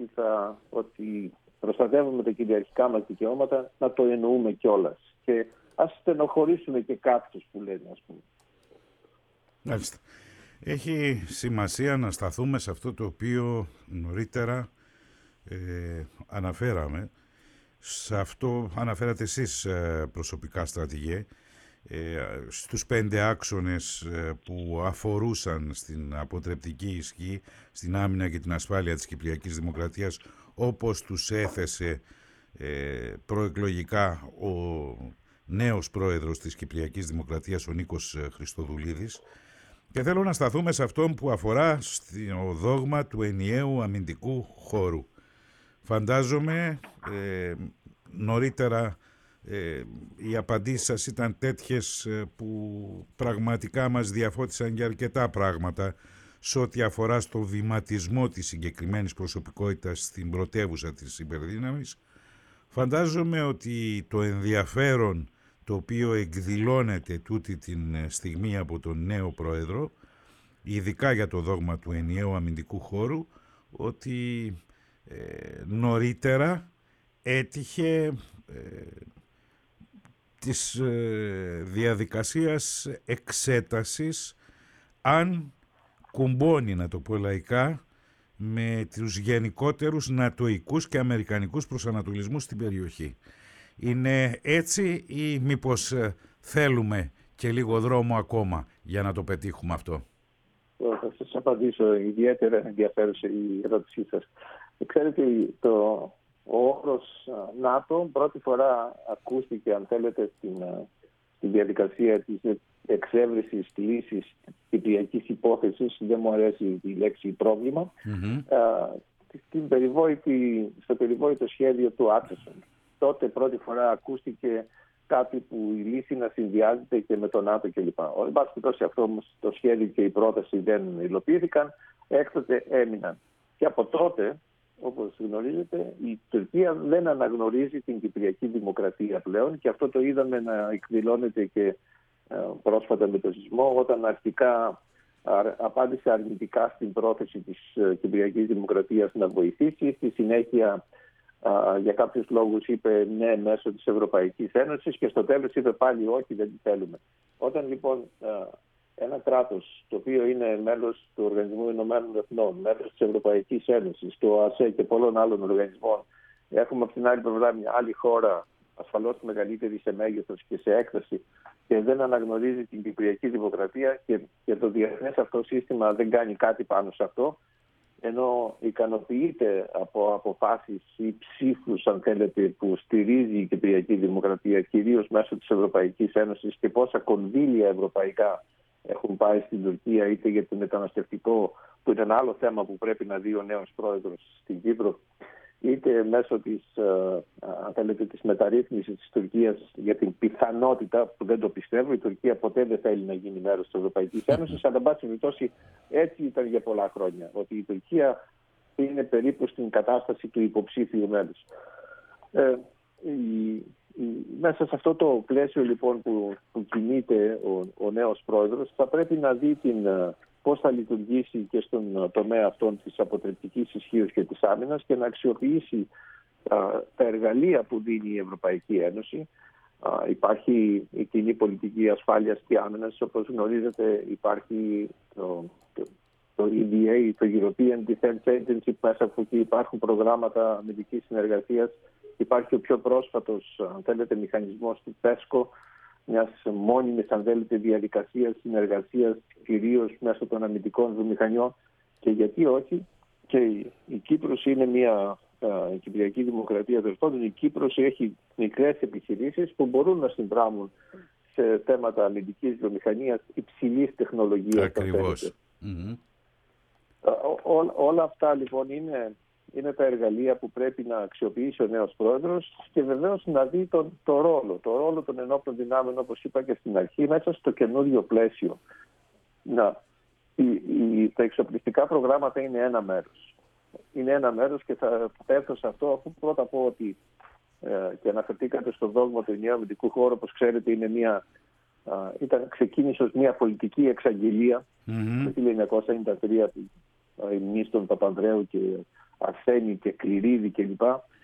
[SPEAKER 2] ότι προστατεύουμε τα κυριαρχικά μας δικαιώματα, να το εννοούμε κιόλας. Και ας στενοχωρήσουμε και κάποιους που λένε, ας πούμε.
[SPEAKER 1] Μάλιστα. Έχει σημασία να σταθούμε σε αυτό το οποίο νωρίτερα αναφέραμε. Σε αυτό αναφέρατε εσείς προσωπικά, στρατηγέ, στους 5 άξονες που αφορούσαν στην αποτρεπτική ισχύ, στην άμυνα και την ασφάλεια της Κυπριακής Δημοκρατίας, όπως τους έθεσε προεκλογικά ο νέος πρόεδρος της Κυπριακής Δημοκρατίας, ο Νίκος Χριστοδουλίδης, και θέλω να σταθούμε σε αυτό που αφορά στο δόγμα του ενιαίου αμυντικού χώρου. Φαντάζομαι νωρίτερα οι απαντήσεις σας ήταν τέτοιες που πραγματικά μας διαφώτισαν για αρκετά πράγματα σε ό,τι αφορά στο βηματισμό της συγκεκριμένης προσωπικότητας στην πρωτεύουσα της υπερδύναμης. Φαντάζομαι ότι το ενδιαφέρον το οποίο εκδηλώνεται τούτη την στιγμή από τον νέο πρόεδρο, ειδικά για το δόγμα του ενιαίου αμυντικού χώρου, ότι νωρίτερα έτυχε της διαδικασίας εξέτασης αν κουμπώνει, να το πω λαϊκά, με τους γενικότερους νατοικούς και αμερικανικούς προσανατολισμούς στην περιοχή. Είναι έτσι ή μήπως θέλουμε και λίγο δρόμο ακόμα για να το πετύχουμε αυτό?
[SPEAKER 2] Θα σας απαντήσω. Ιδιαίτερα ενδιαφέρουσα η ερώτησή σας. Ξέρετε, ο όρος ΝΑΤΟ πρώτη φορά ακούστηκε, αν θέλετε, στην διαδικασία της εξέβρεσης λύσης κυπριακής υπόθεσης. Δεν μου αρέσει η λέξη πρόβλημα. Στο περιβόητο σχέδιο του Άτσεσον. Τότε πρώτη φορά ακούστηκε κάτι που η λύση να συνδυάζεται και με το ΝΑΤΟ κλπ. Εν πάση περιπτώσει, αυτό όμως το σχέδιο και η πρόταση δεν υλοποιήθηκαν, έκτοτε έμειναν. Και από τότε, όπως γνωρίζετε, η Τουρκία δεν αναγνωρίζει την Κυπριακή Δημοκρατία πλέον, και αυτό το είδαμε να εκδηλώνεται και πρόσφατα με το σεισμό, όταν αρχικά απάντησε αρνητικά στην πρόθεση της Κυπριακής Δημοκρατίας να βοηθήσει. Στη συνέχεια για κάποιους λόγους είπε ναι μέσω της Ευρωπαϊκής Ένωσης, και στο τέλος είπε πάλι όχι, δεν τη θέλουμε. Όταν λοιπόν ένα κράτος το οποίο είναι μέλος του Οργανισμού Ηνωμένων Εθνών, μέλος της Ευρωπαϊκής Ένωσης, του ΟΑΣΕ και πολλών άλλων οργανισμών, έχουμε από την άλλη πλευρά μια άλλη χώρα, ασφαλώς μεγαλύτερη σε μέγεθος και σε έκταση, και δεν αναγνωρίζει την Κυπριακή Δημοκρατία, και το διεθνές αυτό σύστημα δεν κάνει κάτι πάνω σε αυτό, ενώ ικανοποιείται από αποφάσεις ή ψήφους, αν θέλετε, που στηρίζει η Κυπριακή Δημοκρατία, κυρίως μέσω της Ευρωπαϊκής Ένωσης, και πόσα κονδύλια ευρωπαϊκά έχουν πάει στην Τουρκία, είτε για το μεταναστευτικό, που είναι ένα άλλο θέμα που πρέπει να δει ο νέος πρόεδρος στην Κύπρο, είτε μέσω της μεταρρύθμισης της Τουρκίας για την πιθανότητα, που δεν το πιστεύω, η Τουρκία ποτέ δεν θέλει να γίνει μέρος της Ευρωπαϊκής Ένωσης, αλλά εν πάση περιπτώσει έτσι ήταν για πολλά χρόνια, ότι η Τουρκία είναι περίπου στην κατάσταση του υποψήφιου μέλους. Μέσα σε αυτό το πλαίσιο λοιπόν που κινείται ο νέος πρόεδρος, θα πρέπει να δει πώς θα λειτουργήσει και στον τομέα αυτών της αποτρεπτικής ισχύως και της άμυνας, και να αξιοποιήσει τα εργαλεία που δίνει η Ευρωπαϊκή Ένωση. Υπάρχει η κοινή πολιτική ασφάλειας και άμυνας, όπως γνωρίζετε υπάρχει το EDA, το European Defense Agency, μέσα από εκεί υπάρχουν προγράμματα αμυντικής συνεργασίας. Υπάρχει ο πιο πρόσφατος, αν θέλετε, μηχανισμός του PESCO, μιας μόνιμης, αν θέλετε, διαδικασίας συνεργασίας, κυρίως μέσω των αμυντικών βιομηχανιών, και γιατί όχι, και η Κύπρος είναι η Κυπριακή Δημοκρατία, η Κύπρος έχει μικρές επιχειρήσεις που μπορούν να συνδράμουν σε θέματα αμυντικής βιομηχανίας υψηλής τεχνολογίας.
[SPEAKER 1] Ακριβώς.
[SPEAKER 2] Όλα αυτά λοιπόν είναι τα εργαλεία που πρέπει να αξιοποιήσει ο νέος πρόεδρος, και βεβαίως να δει το ρόλο των ενόπλων δυνάμεων, όπως είπα και στην αρχή, μέσα στο καινούριο πλαίσιο. Τα εξοπλιστικά προγράμματα είναι ένα μέρος. Είναι ένα μέρος, και θα έρθω σε αυτό, αφού πρώτα πω ότι και αναφερθήκατε στο δόγμα του ενιαίου αμυντικού χώρου, όπως ξέρετε ξεκίνησε ως μια πολιτική εξαγγελία το 1993 η μνήστων Παπανδρέου και Αρσένη και Κληρίδη κλπ.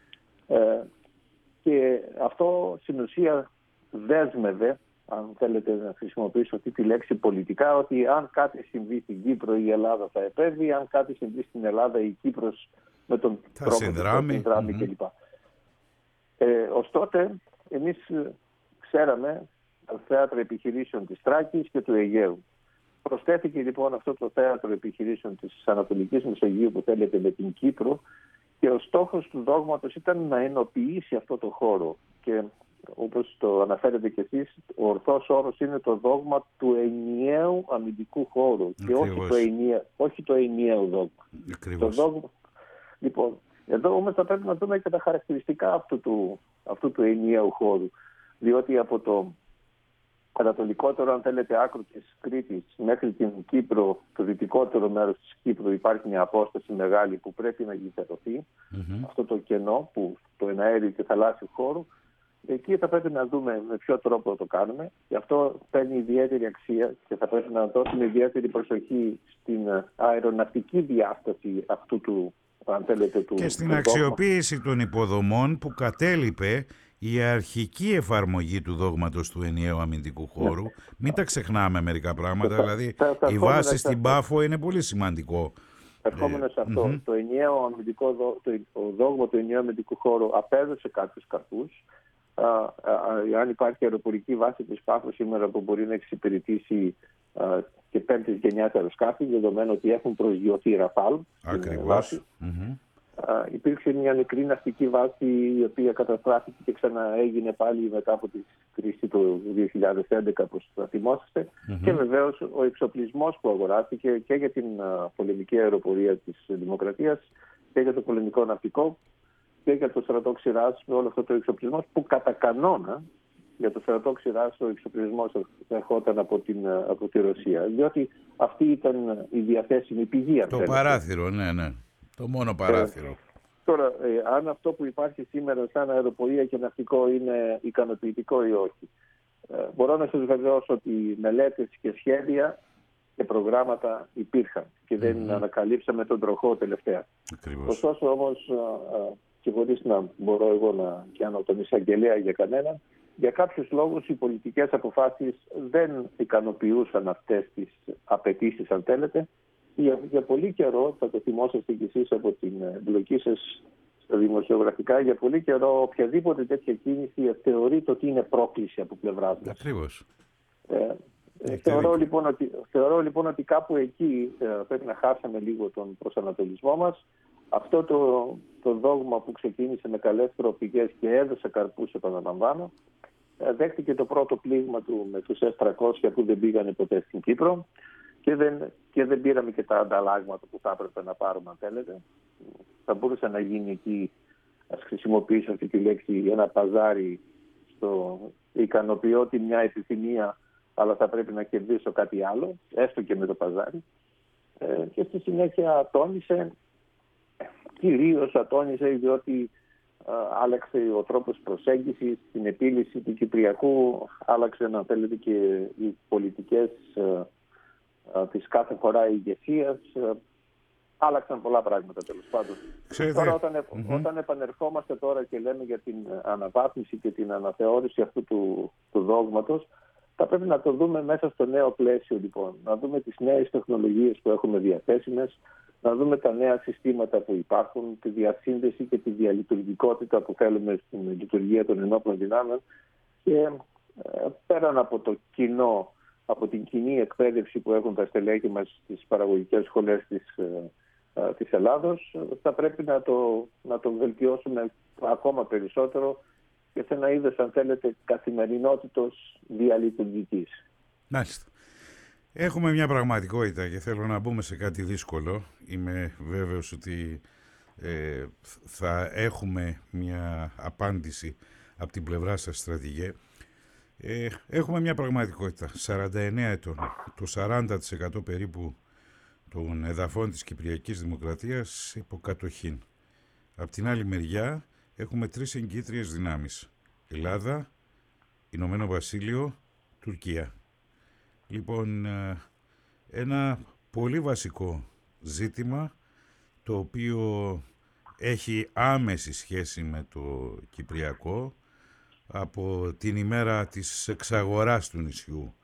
[SPEAKER 2] Και αυτό στην ουσία δέσμευε, αν θέλετε να χρησιμοποιήσω αυτή τη λέξη πολιτικά, ότι αν κάτι συμβεί στην Κύπρο η Ελλάδα θα επέβει, αν κάτι συμβεί στην Ελλάδα η Κύπρος με τον τρόπο που συνδράμει κλπ. Ως τότε εμείς ξέραμε το θέατρο επιχειρήσεων της Τράκης και του Αιγαίου. Προσθέθηκε λοιπόν αυτό το θέατρο επιχειρήσεων της Ανατολικής Μεσογείου, που θέλετε, με την Κύπρο, Και ο στόχος του δόγματος ήταν να ενοποιήσει αυτό το χώρο. Και όπως το αναφέρετε κι εσείς, ο ορθός όρος είναι το δόγμα του ενιαίου αμυντικού χώρου και όχι το ενιαίο δόγμα. Το δόγμα. Λοιπόν, εδώ όμως θα πρέπει να δούμε και τα χαρακτηριστικά αυτού του ενιαίου χώρου. Διότι από το ανατολικότερο, αν θέλετε, άκρο της Κρήτης μέχρι την Κύπρο, το δυτικότερο μέρος της Κύπρου, υπάρχει μια απόσταση μεγάλη που πρέπει να γηπεδωθεί. Αυτό το κενό, το εναέριο και θαλάσσιο χώρο, εκεί θα πρέπει να δούμε με ποιο τρόπο το κάνουμε. Γι' αυτό παίρνει ιδιαίτερη αξία και θα πρέπει να δώσουμε ιδιαίτερη προσοχή στην αεροναυτική διάσταση αυτού του, αν θέλετε,
[SPEAKER 1] και στην αξιοποίηση των υποδομών που κατέλειπε η αρχική εφαρμογή του δόγματος του ενιαίου αμυντικού χώρου. Μην τα ξεχνάμε μερικά πράγματα, δηλαδή η βάση στην Πάφο είναι πολύ σημαντικό.
[SPEAKER 2] Ερχόμενο σε αυτό, το δόγμα του ενιαίου αμυντικού χώρου απέδωσε κάποιους καρπούς. Αν υπάρχει αεροπορική βάση της Πάφου σήμερα που μπορεί να εξυπηρετήσει και πέμπτης γενιάς αεροσκάφη, δεδομένου ότι έχουν προσγειωθεί Ραφάλ.
[SPEAKER 1] Ακριβώς.
[SPEAKER 2] Υπήρξε μια μικρή ναυτική βάση η οποία καταστράφηκε και ξαναέγινε πάλι μετά από τη κρίση του 2011, όπως θα θυμόσαστε. Και βεβαίως ο εξοπλισμός που αγοράστηκε και για την πολεμική αεροπορία της Δημοκρατίας και για το πολεμικό ναυτικό και για το στρατό Ξηράς, με όλο αυτό το εξοπλισμό που κατά κανόνα για το στρατό Ξηράς ο εξοπλισμός ερχόταν από τη Ρωσία. Διότι αυτή ήταν η διαθέσιμη πηγή.
[SPEAKER 1] Το παράθυρο, ναι. Το μόνο παράθυρο.
[SPEAKER 2] Τώρα, αν αυτό που υπάρχει σήμερα σαν αεροπορία και ναυτικό είναι ικανοποιητικό ή όχι. Μπορώ να σας βεβαιώσω ότι μελέτες και σχέδια και προγράμματα υπήρχαν και δεν ανακαλύψαμε τον τροχό τελευταία. Ωστόσο όμως, και χωρίς να μπορώ εγώ να κάνω τον εισαγγελέα για κανέναν, για κάποιους λόγους οι πολιτικές αποφάσεις δεν ικανοποιούσαν αυτές τις απαιτήσεις, αν θέλετε. Για πολύ καιρό, θα το θυμόσαστε κι εσείς από την εμπλοκή σας στα δημοσιογραφικά, για πολύ καιρό οποιαδήποτε τέτοια κίνηση θεωρείται ότι είναι πρόκληση από πλευράς μας.
[SPEAKER 1] Ακριβώς.
[SPEAKER 2] Θεωρώ λοιπόν ότι κάπου εκεί πρέπει να χάσαμε λίγο τον προσανατολισμό μας. Αυτό το δόγμα που ξεκίνησε με καλές προοπτικές και έδωσε καρπούς, επαναλαμβάνω, δέχτηκε το πρώτο πλήγμα του με τους S-300 που δεν πήγανε ποτέ στην Κύπρο και δεν πήραμε και τα ανταλλάγματα που θα έπρεπε να πάρουμε, αν θέλετε. Θα μπορούσε να γίνει εκεί, ας χρησιμοποιήσω αυτή τη λέξη, ένα παζάρι στο ικανοποιώ τη μια επιθυμία, αλλά θα πρέπει να κερδίσω κάτι άλλο, έστω και με το παζάρι. Και στη συνέχεια κυρίως ατόνισε διότι άλλαξε ο τρόπος προσέγγισης, την επίλυση του Κυπριακού, άλλαξε, αν θέλετε, και οι πολιτικές της κάθε φορά ηγεσίας, άλλαξαν πολλά πράγματα, τέλος πάντων. Τώρα όταν επανερχόμαστε τώρα και λέμε για την αναβάθμιση και την αναθεώρηση αυτού του δόγματος, θα πρέπει να το δούμε μέσα στο νέο πλαίσιο, λοιπόν. Να δούμε τις νέες τεχνολογίες που έχουμε διαθέσιμες, να δούμε τα νέα συστήματα που υπάρχουν, τη διασύνδεση και τη διαλειτουργικότητα που θέλουμε στην λειτουργία των ενόπλων δυνάμεων και πέραν από το κοινό, από την κοινή εκπαίδευση που έχουν τα στελέχη μας στις παραγωγικές σχολές της Ελλάδος, θα πρέπει να το βελτιώσουμε ακόμα περισσότερο και σε ένα είδος, αν θέλετε, καθημερινότητος διαλειτουργικής.
[SPEAKER 1] Μάλιστα. Έχουμε μια πραγματικότητα και θέλω να μπούμε σε κάτι δύσκολο. Είμαι βέβαιος ότι θα έχουμε μια απάντηση από την πλευρά σας, στρατηγέ. Έχουμε μια πραγματικότητα. 49 ετών. Το 40% περίπου των εδαφών της Κυπριακής Δημοκρατίας υποκατοχήν. Απ' την άλλη μεριά έχουμε 3 εγκύτριες δυνάμεις. Ελλάδα, Ηνωμένο Βασίλειο, Τουρκία. Λοιπόν, ένα πολύ βασικό ζήτημα το οποίο έχει άμεση σχέση με το Κυπριακό από την ημέρα της εξαγοράς του νησιού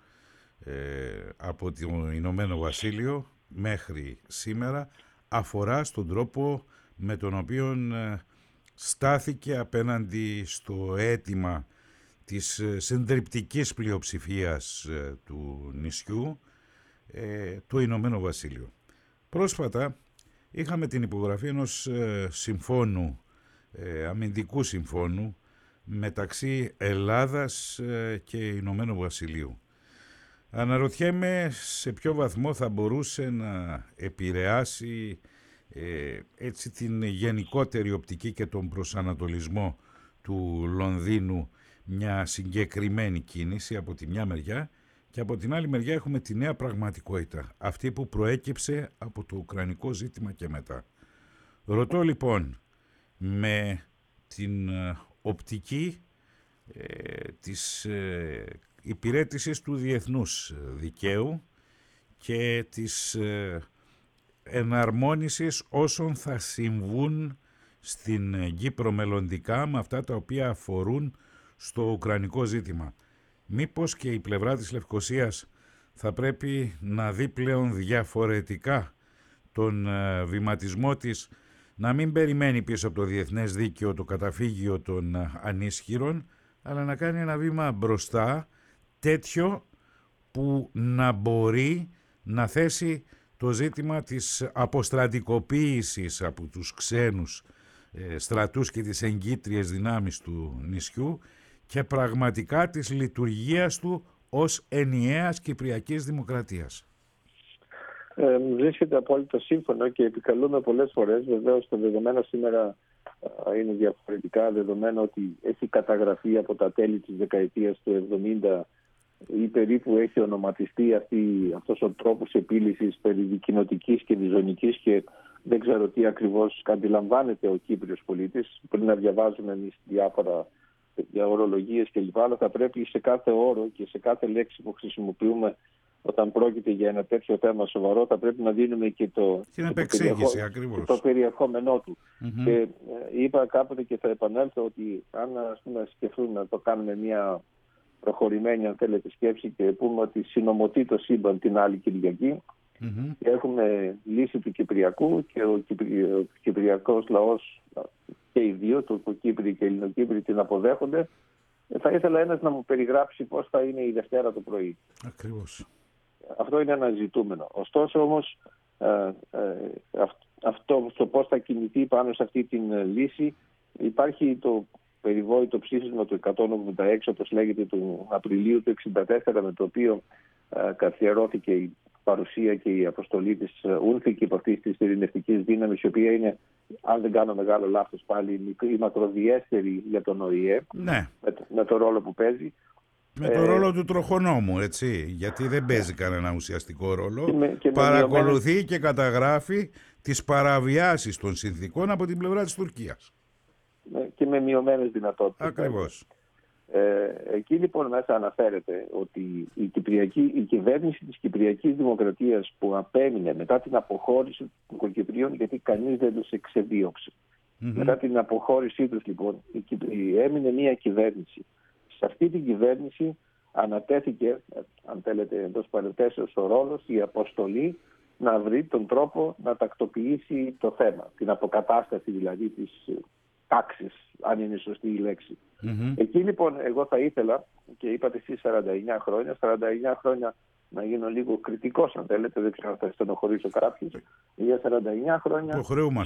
[SPEAKER 1] από το Ηνωμένο Βασίλειο μέχρι σήμερα αφορά στον τρόπο με τον οποίο στάθηκε απέναντι στο αίτημα της συντριπτικής πλειοψηφίας του νησιού το Ηνωμένο Βασίλειο. Πρόσφατα είχαμε την υπογραφή ενός συμφώνου, αμυντικού συμφώνου, μεταξύ Ελλάδας και Ηνωμένου Βασιλείου. Αναρωτιέμαι σε ποιο βαθμό θα μπορούσε να επηρεάσει έτσι την γενικότερη οπτική και τον προσανατολισμό του Λονδίνου μια συγκεκριμένη κίνηση από τη μια μεριά, και από την άλλη μεριά έχουμε τη νέα πραγματικότητα, αυτή που προέκυψε από το ουκρανικό ζήτημα και μετά. Ρωτώ λοιπόν, με την οπτική της υπηρέτησης του διεθνούς δικαίου και της εναρμόνισης όσων θα συμβούν στην Κύπρο μελλοντικά με αυτά τα οποία αφορούν στο ουκρανικό ζήτημα, μήπως και η πλευρά της Λευκωσίας θα πρέπει να δει πλέον διαφορετικά τον βηματισμό της, να μην περιμένει πίσω από το διεθνές δίκαιο το καταφύγιο των ανίσχυρων, αλλά να κάνει ένα βήμα μπροστά, τέτοιο που να μπορεί να θέσει το ζήτημα της αποστρατικοποίησης από τους ξένους στρατούς και τις εγκύτριες δυνάμεις του νησιού και πραγματικά της λειτουργίας του ως ενιαίας Κυπριακής Δημοκρατίας.
[SPEAKER 2] Βρίσκεται απόλυτα σύμφωνο και επικαλούμε πολλές φορές. Βεβαίως, τα δεδομένα σήμερα είναι διαφορετικά, δεδομένου ότι έχει καταγραφεί από τα τέλη της δεκαετίας του 70 ή περίπου έχει ονοματιστεί αυτός ο τρόπος επίλυσης περί δικοινοτικής και διζωνικής, και δεν ξέρω τι ακριβώς αντιλαμβάνεται ο Κύπριος πολίτης. Πριν να διαβάζουμε εμείς διάφορα για ορολογίες κλπ. Αλλά θα πρέπει σε κάθε όρο και σε κάθε λέξη που χρησιμοποιούμε όταν πρόκειται για ένα τέτοιο θέμα σοβαρό, θα πρέπει να δίνουμε και το περιεχόμενό του. Mm-hmm. Και είπα κάποτε και θα επανέλθω ότι αν σκεφτούμε να το κάνουμε μια προχωρημένη, αν θέλετε, σκέψη και πούμε ότι συνομωτεί το σύμπαν την άλλη Κυριακή, mm-hmm. και έχουμε λύση του Κυπριακού και ο Κυπριακός λαός και οι δύο, Τουρκοκύπροι και Ελληνοκύπροι, την αποδέχονται. Θα ήθελα ένας να μου περιγράψει πώς θα είναι η Δευτέρα το πρωί.
[SPEAKER 1] Ακριβώς. Αυτό
[SPEAKER 2] είναι ένα ζητούμενο. Ωστόσο όμως αυτό το πώς θα κινηθεί πάνω σε αυτή την λύση, υπάρχει το περιβόητο ψήφισμα του 186, όπως λέγεται, του Απριλίου του 1964, με το οποίο καθιερώθηκε η παρουσία και η αποστολή της UNFIC υπό αυτής της ειρηνευτικής δύναμης, η οποία είναι, αν δεν κάνω μεγάλο λάθος πάλι, η μακροδιέστερη για τον ΟΗΕ,
[SPEAKER 1] ναι.
[SPEAKER 2] με το ρόλο που παίζει.
[SPEAKER 1] Με το ρόλο του τροχονόμου, έτσι, γιατί δεν παίζει κανένα ουσιαστικό ρόλο. Παρακολουθεί και καταγράφει τις παραβιάσεις των συνθήκων από την πλευρά της Τουρκίας.
[SPEAKER 2] Και με μειωμένες δυνατότητες.
[SPEAKER 1] Ακριβώς.
[SPEAKER 2] Εκεί λοιπόν μέσα αναφέρεται ότι η κυβέρνηση της Κυπριακής Δημοκρατίας που απέμεινε μετά την αποχώρηση των Τουρκοκυπρίων, γιατί κανείς δεν τους εξεδίωξε. Mm-hmm. Μετά την αποχώρησή τους λοιπόν έμεινε μια κυβέρνηση. Σε αυτή την κυβέρνηση ανατέθηκε, αν θέλετε εντός παρενθέσεως, ο ρόλος, η αποστολή να βρει τον τρόπο να τακτοποιήσει το θέμα. Την αποκατάσταση δηλαδή της τάξης, αν είναι σωστή η λέξη. Mm-hmm. Εκεί λοιπόν εγώ θα ήθελα, και είπατε εσείς 49 χρόνια να γίνω λίγο κριτικός, αν θέλετε, δεν ξέρω αν θα στενοχωρήσω κάποιους. Για 49 χρόνια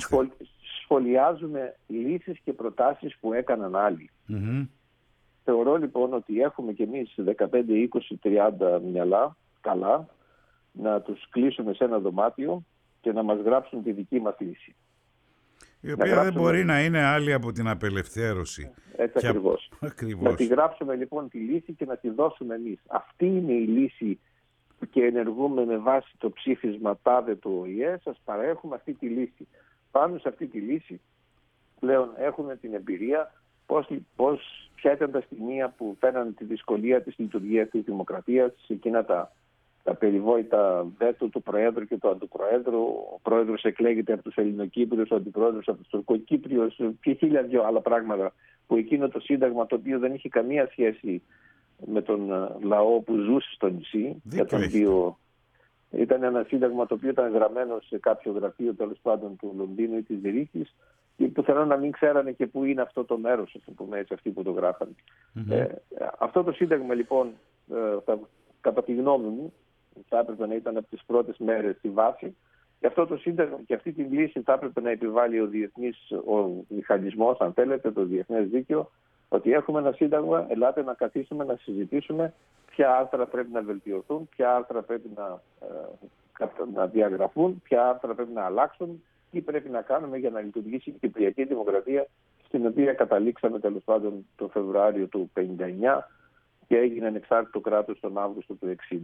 [SPEAKER 2] σχολιάζουμε λύσεις και προτάσεις που έκαναν άλλοι. Mm-hmm. Θεωρώ λοιπόν ότι έχουμε κι εμείς 15, 20, 30 μυαλά καλά να τους κλείσουμε σε ένα δωμάτιο και να μας γράψουν τη δική μας λύση.
[SPEAKER 1] Η οποία δεν μπορεί να είναι άλλη από την απελευθέρωση.
[SPEAKER 2] Έτσι ακριβώς. Να τη γράψουμε λοιπόν τη λύση και να τη δώσουμε εμείς. Αυτή είναι η λύση και ενεργούμε με βάση το ψήφισμα τάδε του ΟΗΕ. Σας παρέχουμε αυτή τη λύση. Πάνω σε αυτή τη λύση πλέον έχουμε την εμπειρία ποια ήταν τα σημεία που φέραν τη δυσκολία της λειτουργίας της δημοκρατίας, εκείνα τα περιβόητα βέτο του Προέδρου και του Αντιπροέδρου. Ο Πρόεδρος εκλέγεται από τους Ελληνοκύπριους, ο Αντιπρόεδρος από τους Τουρκοκύπριους και 1002 άλλα πράγματα, που εκείνο το σύνταγμα, το οποίο δεν είχε καμία σχέση με τον λαό που ζούσε στο νησί, ήταν ένα σύνταγμα το οποίο ήταν γραμμένο σε κάποιο γραφείο τέλος πάντων του Λονδίνου ή της Ζηρίχης, και πουθενά να μην ξέρανε και πού είναι αυτό το μέρος, αυτοί που το γράφανε. Mm-hmm. Αυτό το σύνταγμα λοιπόν, κατά τη γνώμη μου, θα έπρεπε να ήταν από τις πρώτες μέρες στη βάση, Και αυτό το Σύνταγμα και αυτή τη λύση θα έπρεπε να επιβάλλει ο μηχανισμός, αν θέλετε, το διεθνές δίκαιο, ότι έχουμε ένα Σύνταγμα, ελάτε να καθίσουμε να συζητήσουμε ποια άρθρα πρέπει να βελτιωθούν, ποια άρθρα πρέπει να διαγραφούν, ποια άρθρα πρέπει να αλλάξουν, τι πρέπει να κάνουμε για να λειτουργήσει η Κυπριακή Δημοκρατία, στην οποία καταλήξαμε τέλος πάντων το Φεβρουάριο του 1959 και έγινε ανεξάρτητο κράτος τον Αύγουστο του 1960.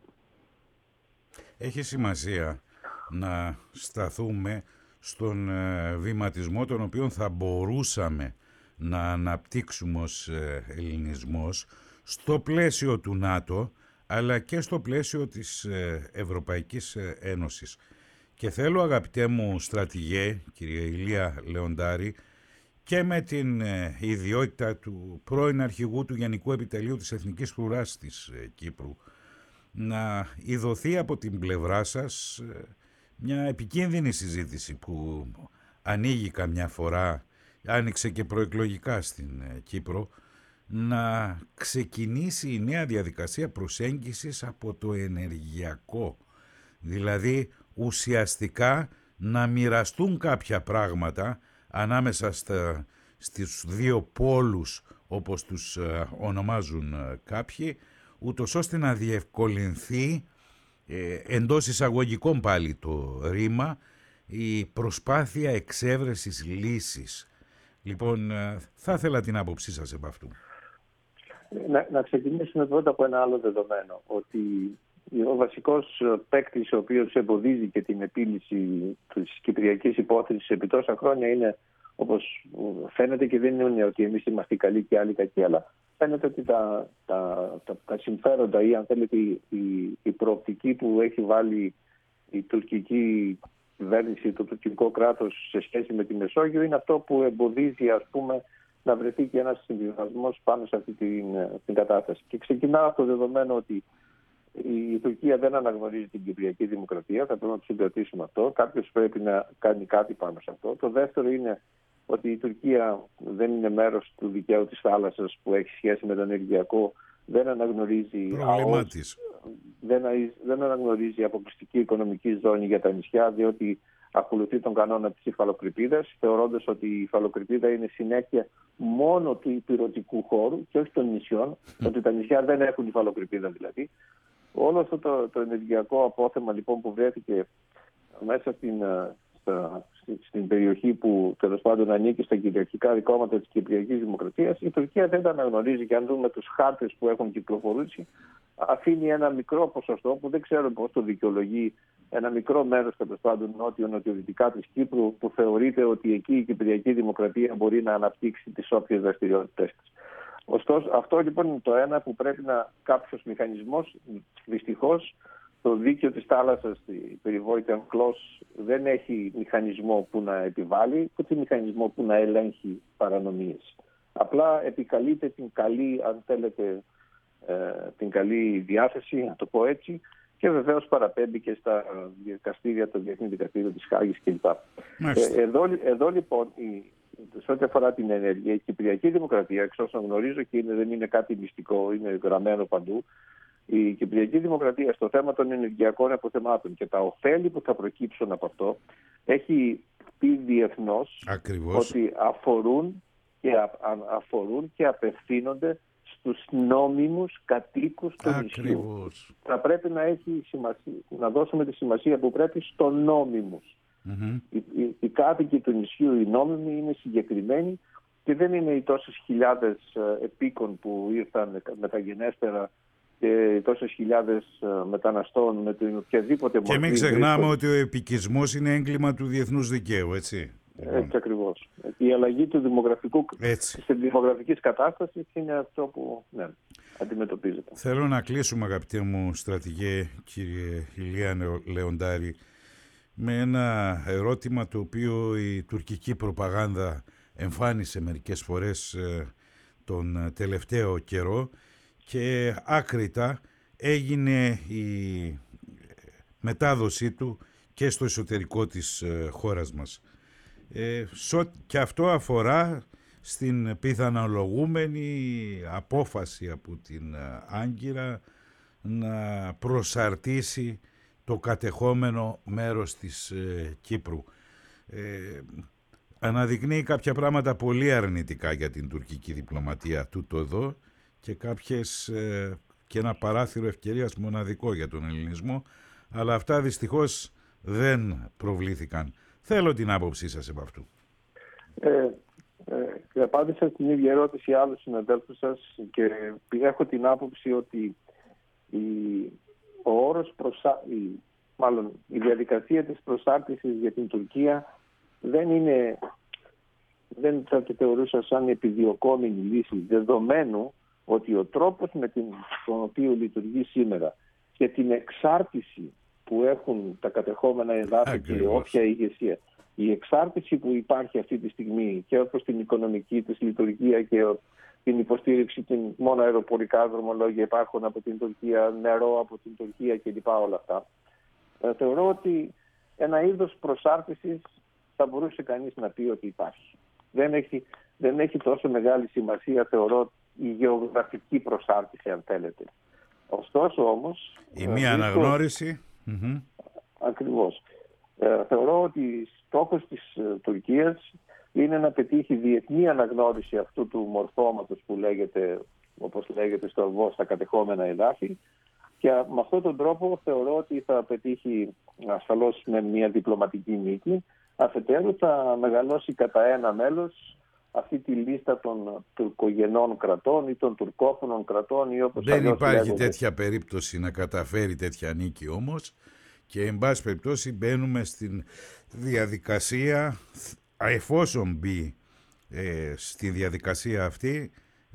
[SPEAKER 1] Έχει σημασία να σταθούμε στον βηματισμό τον οποίο θα μπορούσαμε να αναπτύξουμε ως ελληνισμός στο πλαίσιο του ΝΑΤΟ, αλλά και στο πλαίσιο της Ευρωπαϊκής Ένωσης. Και θέλω, αγαπητέ μου στρατηγέ, κύριε Ηλία Λεοντάρη, και με την ιδιότητα του πρώην αρχηγού του Γενικού Επιτελείου της Εθνικής Φρουράς της Κύπρου, να ειδωθεί από την πλευρά σας μια επικίνδυνη συζήτηση που ανοίγει καμιά φορά, άνοιξε και προεκλογικά στην Κύπρο, να ξεκινήσει η νέα διαδικασία προσέγγισης από το ενεργειακό. Δηλαδή ουσιαστικά να μοιραστούν κάποια πράγματα ανάμεσα στις δύο πόλους, όπως τους ονομάζουν κάποιοι, ούτως ώστε να διευκολυνθεί εντός εισαγωγικών πάλι το ρήμα η προσπάθεια εξέβρεσης λύσης. Λοιπόν, θα ήθελα την άποψή σας επ' αυτού.
[SPEAKER 2] Να ξεκινήσουμε πρώτα από ένα άλλο δεδομένο, ότι ο βασικός παίκτης ο οποίος εμποδίζει και την επίλυση της κυπριακής υπόθεσης επί τόσα χρόνια είναι, όπως φαίνεται, και δεν είναι ότι εμείς είμαστε καλοί και άλλοι κακοί, αλλά φαίνεται ότι τα συμφέροντα ή, αν θέλετε, η προοπτική που έχει βάλει η τουρκική κυβέρνηση, το τουρκικό κράτος σε σχέση με τη Μεσόγειο, είναι αυτό που εμποδίζει, ας πούμε, να βρεθεί και ένας συμβιβασμός πάνω σε αυτή την κατάσταση. Και ξεκινάω από το δεδομένο ότι η Τουρκία δεν αναγνωρίζει την Κυπριακή Δημοκρατία, θα πρέπει να το συγκρατήσουμε αυτό. Κάποιος πρέπει να κάνει κάτι πάνω σε αυτό. Το δεύτερο είναι ότι η Τουρκία δεν είναι μέρος του δικαίου της θάλασσας που έχει σχέση με το ενεργειακό, δεν αναγνωρίζει δεν αναγνωρίζει αποκλειστική οικονομική ζώνη για τα νησιά, διότι ακολουθεί τον κανόνα της υφαλοκρηπίδας, θεωρώντας ότι η υφαλοκρηπίδα είναι συνέχεια μόνο του ηπειρωτικού χώρου και όχι των νησιών, ότι τα νησιά δεν έχουν υφαλοκρηπίδα δηλαδή. Όλο αυτό το ενεργειακό απόθεμα λοιπόν που βρέθηκε μέσα στην περιοχή που τέλος πάντων ανήκει στα κυριαρχικά δικαιώματα της Κυπριακής Δημοκρατίας, η Τουρκία δεν τα αναγνωρίζει, και αν δούμε τους χάρτες που έχουν κυκλοφορήσει, αφήνει ένα μικρό ποσοστό που δεν ξέρω πώς το δικαιολογεί, ένα μικρό μέρος τέλος πάντων νότιο-νοτιοδυτικά της Κύπρου, που θεωρείται ότι εκεί η Κυπριακή Δημοκρατία μπορεί να αναπτύξει τις όποιες δραστηριότητες της. Ωστόσο, αυτό λοιπόν είναι το ένα που πρέπει κάποιος μηχανισμός, δυστυχώς, το δίκαιο της θάλασσας, η περιβόητη UNCLOS, δεν έχει μηχανισμό που να επιβάλλει, ούτε μηχανισμό που να ελέγχει παρανομίες. Απλά επικαλείται την καλή, αν θέλετε, την καλή διάθεση, να το πω έτσι, και βεβαίως παραπέμπει και στα δικαστήρια, το Διεθνή Δικαστήριο της Χάγης κλπ. Εδώ λοιπόν, σε ό,τι αφορά την ενέργεια, η Κυπριακή Δημοκρατία, εξ όσων γνωρίζω, και δεν είναι κάτι μυστικό, είναι γραμμένο παντού, η Κυπριακή Δημοκρατία στο θέμα των ενεργειακών αποθεμάτων και τα ωφέλη που θα προκύψουν από αυτό, έχει πει διεθνώς ότι αφορούν και απευθύνονται στους νόμιμους κατοίκους του νησιού. Θα πρέπει να δώσουμε τη σημασία που πρέπει στο νόμιμους. Οι κάτοικοι του νησιού, οι νόμιμοι, είναι συγκεκριμένοι και δεν είναι οι τόσες χιλιάδες επίκων που ήρθαν μεταγενέστερα και τόσες χιλιάδες μεταναστών με την οποιαδήποτε μορφή.
[SPEAKER 1] Και μην ξεχνάμε ότι ο επικισμός είναι έγκλημα του διεθνούς δικαίου, έτσι.
[SPEAKER 2] Έτσι ακριβώς. Η αλλαγή του της δημογραφικής κατάστασης είναι αυτό που αντιμετωπίζεται.
[SPEAKER 1] Θέλω να κλείσουμε, αγαπητέ μου στρατηγέ, κύριε Ηλία Λεοντάρη, με ένα ερώτημα το οποίο η τουρκική προπαγάνδα εμφάνισε μερικές φορές τον τελευταίο καιρό και άκρητα έγινε η μετάδοσή του και στο εσωτερικό της χώρας μας. Και αυτό αφορά στην πιθανολογούμενη απόφαση από την Άγκυρα να προσαρτήσει το κατεχόμενο μέρος της Κύπρου. Αναδεικνύει κάποια πράγματα πολύ αρνητικά για την τουρκική διπλωματία τούτο εδώ και ένα παράθυρο ευκαιρίας μοναδικό για τον ελληνισμό, αλλά αυτά δυστυχώς δεν προβλήθηκαν. Θέλω την άποψή σας επ' αυτού.
[SPEAKER 2] Απάντησα στην ίδια ερώτηση άλλους συναδέλφους σας και έχω την άποψη ότι η διαδικασία της προσάρτησης για την Τουρκία δεν θα τη θεωρούσα σαν επιδιωκόμενη λύση, δεδομένου ότι ο τρόπος με τον οποίο λειτουργεί σήμερα και την εξάρτηση που έχουν τα κατεχόμενα εδάφη και όποια ηγεσία, η εξάρτηση που υπάρχει αυτή τη στιγμή και όπως την οικονομική της λειτουργία και την υποστήριξη, μόνο αεροπορικά δρομολόγια υπάρχουν από την Τουρκία, νερό από την Τουρκία κλπ. Όλα αυτά. Θεωρώ ότι ένα είδος προσάρτησης θα μπορούσε κανείς να πει ότι υπάρχει. Δεν έχει τόσο μεγάλη σημασία, θεωρώ, η γεωγραφική προσάρτηση, αν θέλετε. Ωστόσο όμως...
[SPEAKER 1] Η μία αναγνώριση...
[SPEAKER 2] Ακριβώς. Θεωρώ ότι στόχος της Τουρκίας είναι να πετύχει διεθνή αναγνώριση αυτού του μορφώματος που λέγεται, όπως λέγεται στο ΟΒ, στα κατεχόμενα εδάφη, και με αυτόν τον τρόπο θεωρώ ότι θα πετύχει ασφαλώς με μια διπλωματική νίκη. Αφετέρου θα μεγαλώσει κατά ένα μέλος αυτή τη λίστα των τουρκογενών κρατών ή των τουρκόφωνων κρατών ή όπως
[SPEAKER 1] δεν υπάρχει τέτοια περίπτωση να καταφέρει τέτοια νίκη όμως, και εν πάση περιπτώσει μπαίνουμε στην διαδικασία, εφόσον μπει στη διαδικασία αυτή,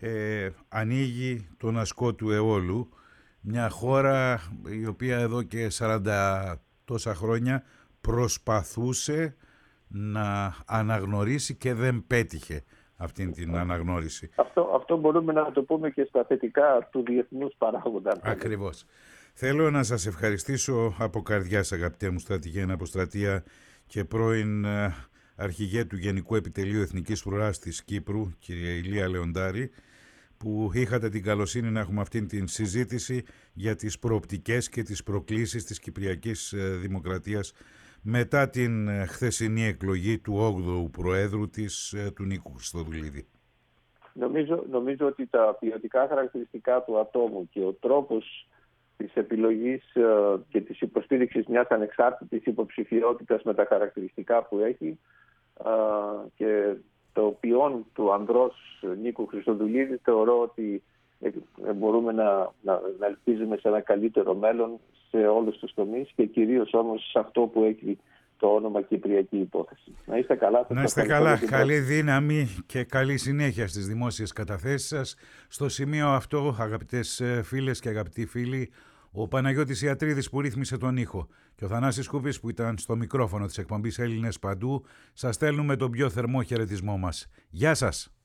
[SPEAKER 1] ανοίγει τον ασκό του αιώλου, μια χώρα η οποία εδώ και 40 τόσα χρόνια προσπαθούσε να αναγνωρίσει και δεν πέτυχε αυτήν την αναγνώριση.
[SPEAKER 2] Αυτό μπορούμε να το πούμε και στα θετικά του διεθνούς παράγοντα.
[SPEAKER 1] Ακριβώς. Θέλω να σας ευχαριστήσω από καρδιάς, αγαπητέ μου στρατηγέ Αποστρατεία και πρώην αρχηγέ του Γενικού Επιτελείου Εθνικής Φρουράς της Κύπρου, κυρία Ηλία Λεοντάρη, που είχατε την καλοσύνη να έχουμε αυτήν την συζήτηση για τις προοπτικές και τις προκλήσεις της Κυπριακής Δημοκρατίας μετά την χθεσινή εκλογή του 8ου Προέδρου της, του Νίκου Χριστοδουλίδη.
[SPEAKER 2] Νομίζω ότι τα ποιοτικά χαρακτηριστικά του ατόμου και ο τρόπος της επιλογής και της υποστήριξης μιας ανεξάρτητης υποψηφιότητας με τα χαρακτηριστικά που έχει και το ποιόν του ανδρός Νίκου Χριστοδουλίδη, θεωρώ ότι μπορούμε να ελπίζουμε σε ένα καλύτερο μέλλον σε όλους τους τομείς και κυρίως όμως σε αυτό που έχει το όνομα Κυπριακή Υπόθεση. Να είστε καλά.
[SPEAKER 1] Να είστε καλά. Καλή δύναμη και καλή συνέχεια στις δημόσιες καταθέσεις σας. Στο σημείο αυτό, αγαπητές φίλες και αγαπητοί φίλοι, ο Παναγιώτης Ιατρίδης που ρύθμισε τον ήχο και ο Θανάσης Κούβης που ήταν στο μικρόφωνο της εκπομπής Έλληνες Παντού, σας στέλνουμε τον πιο θερμό χαιρετισμό μας. Γεια σας!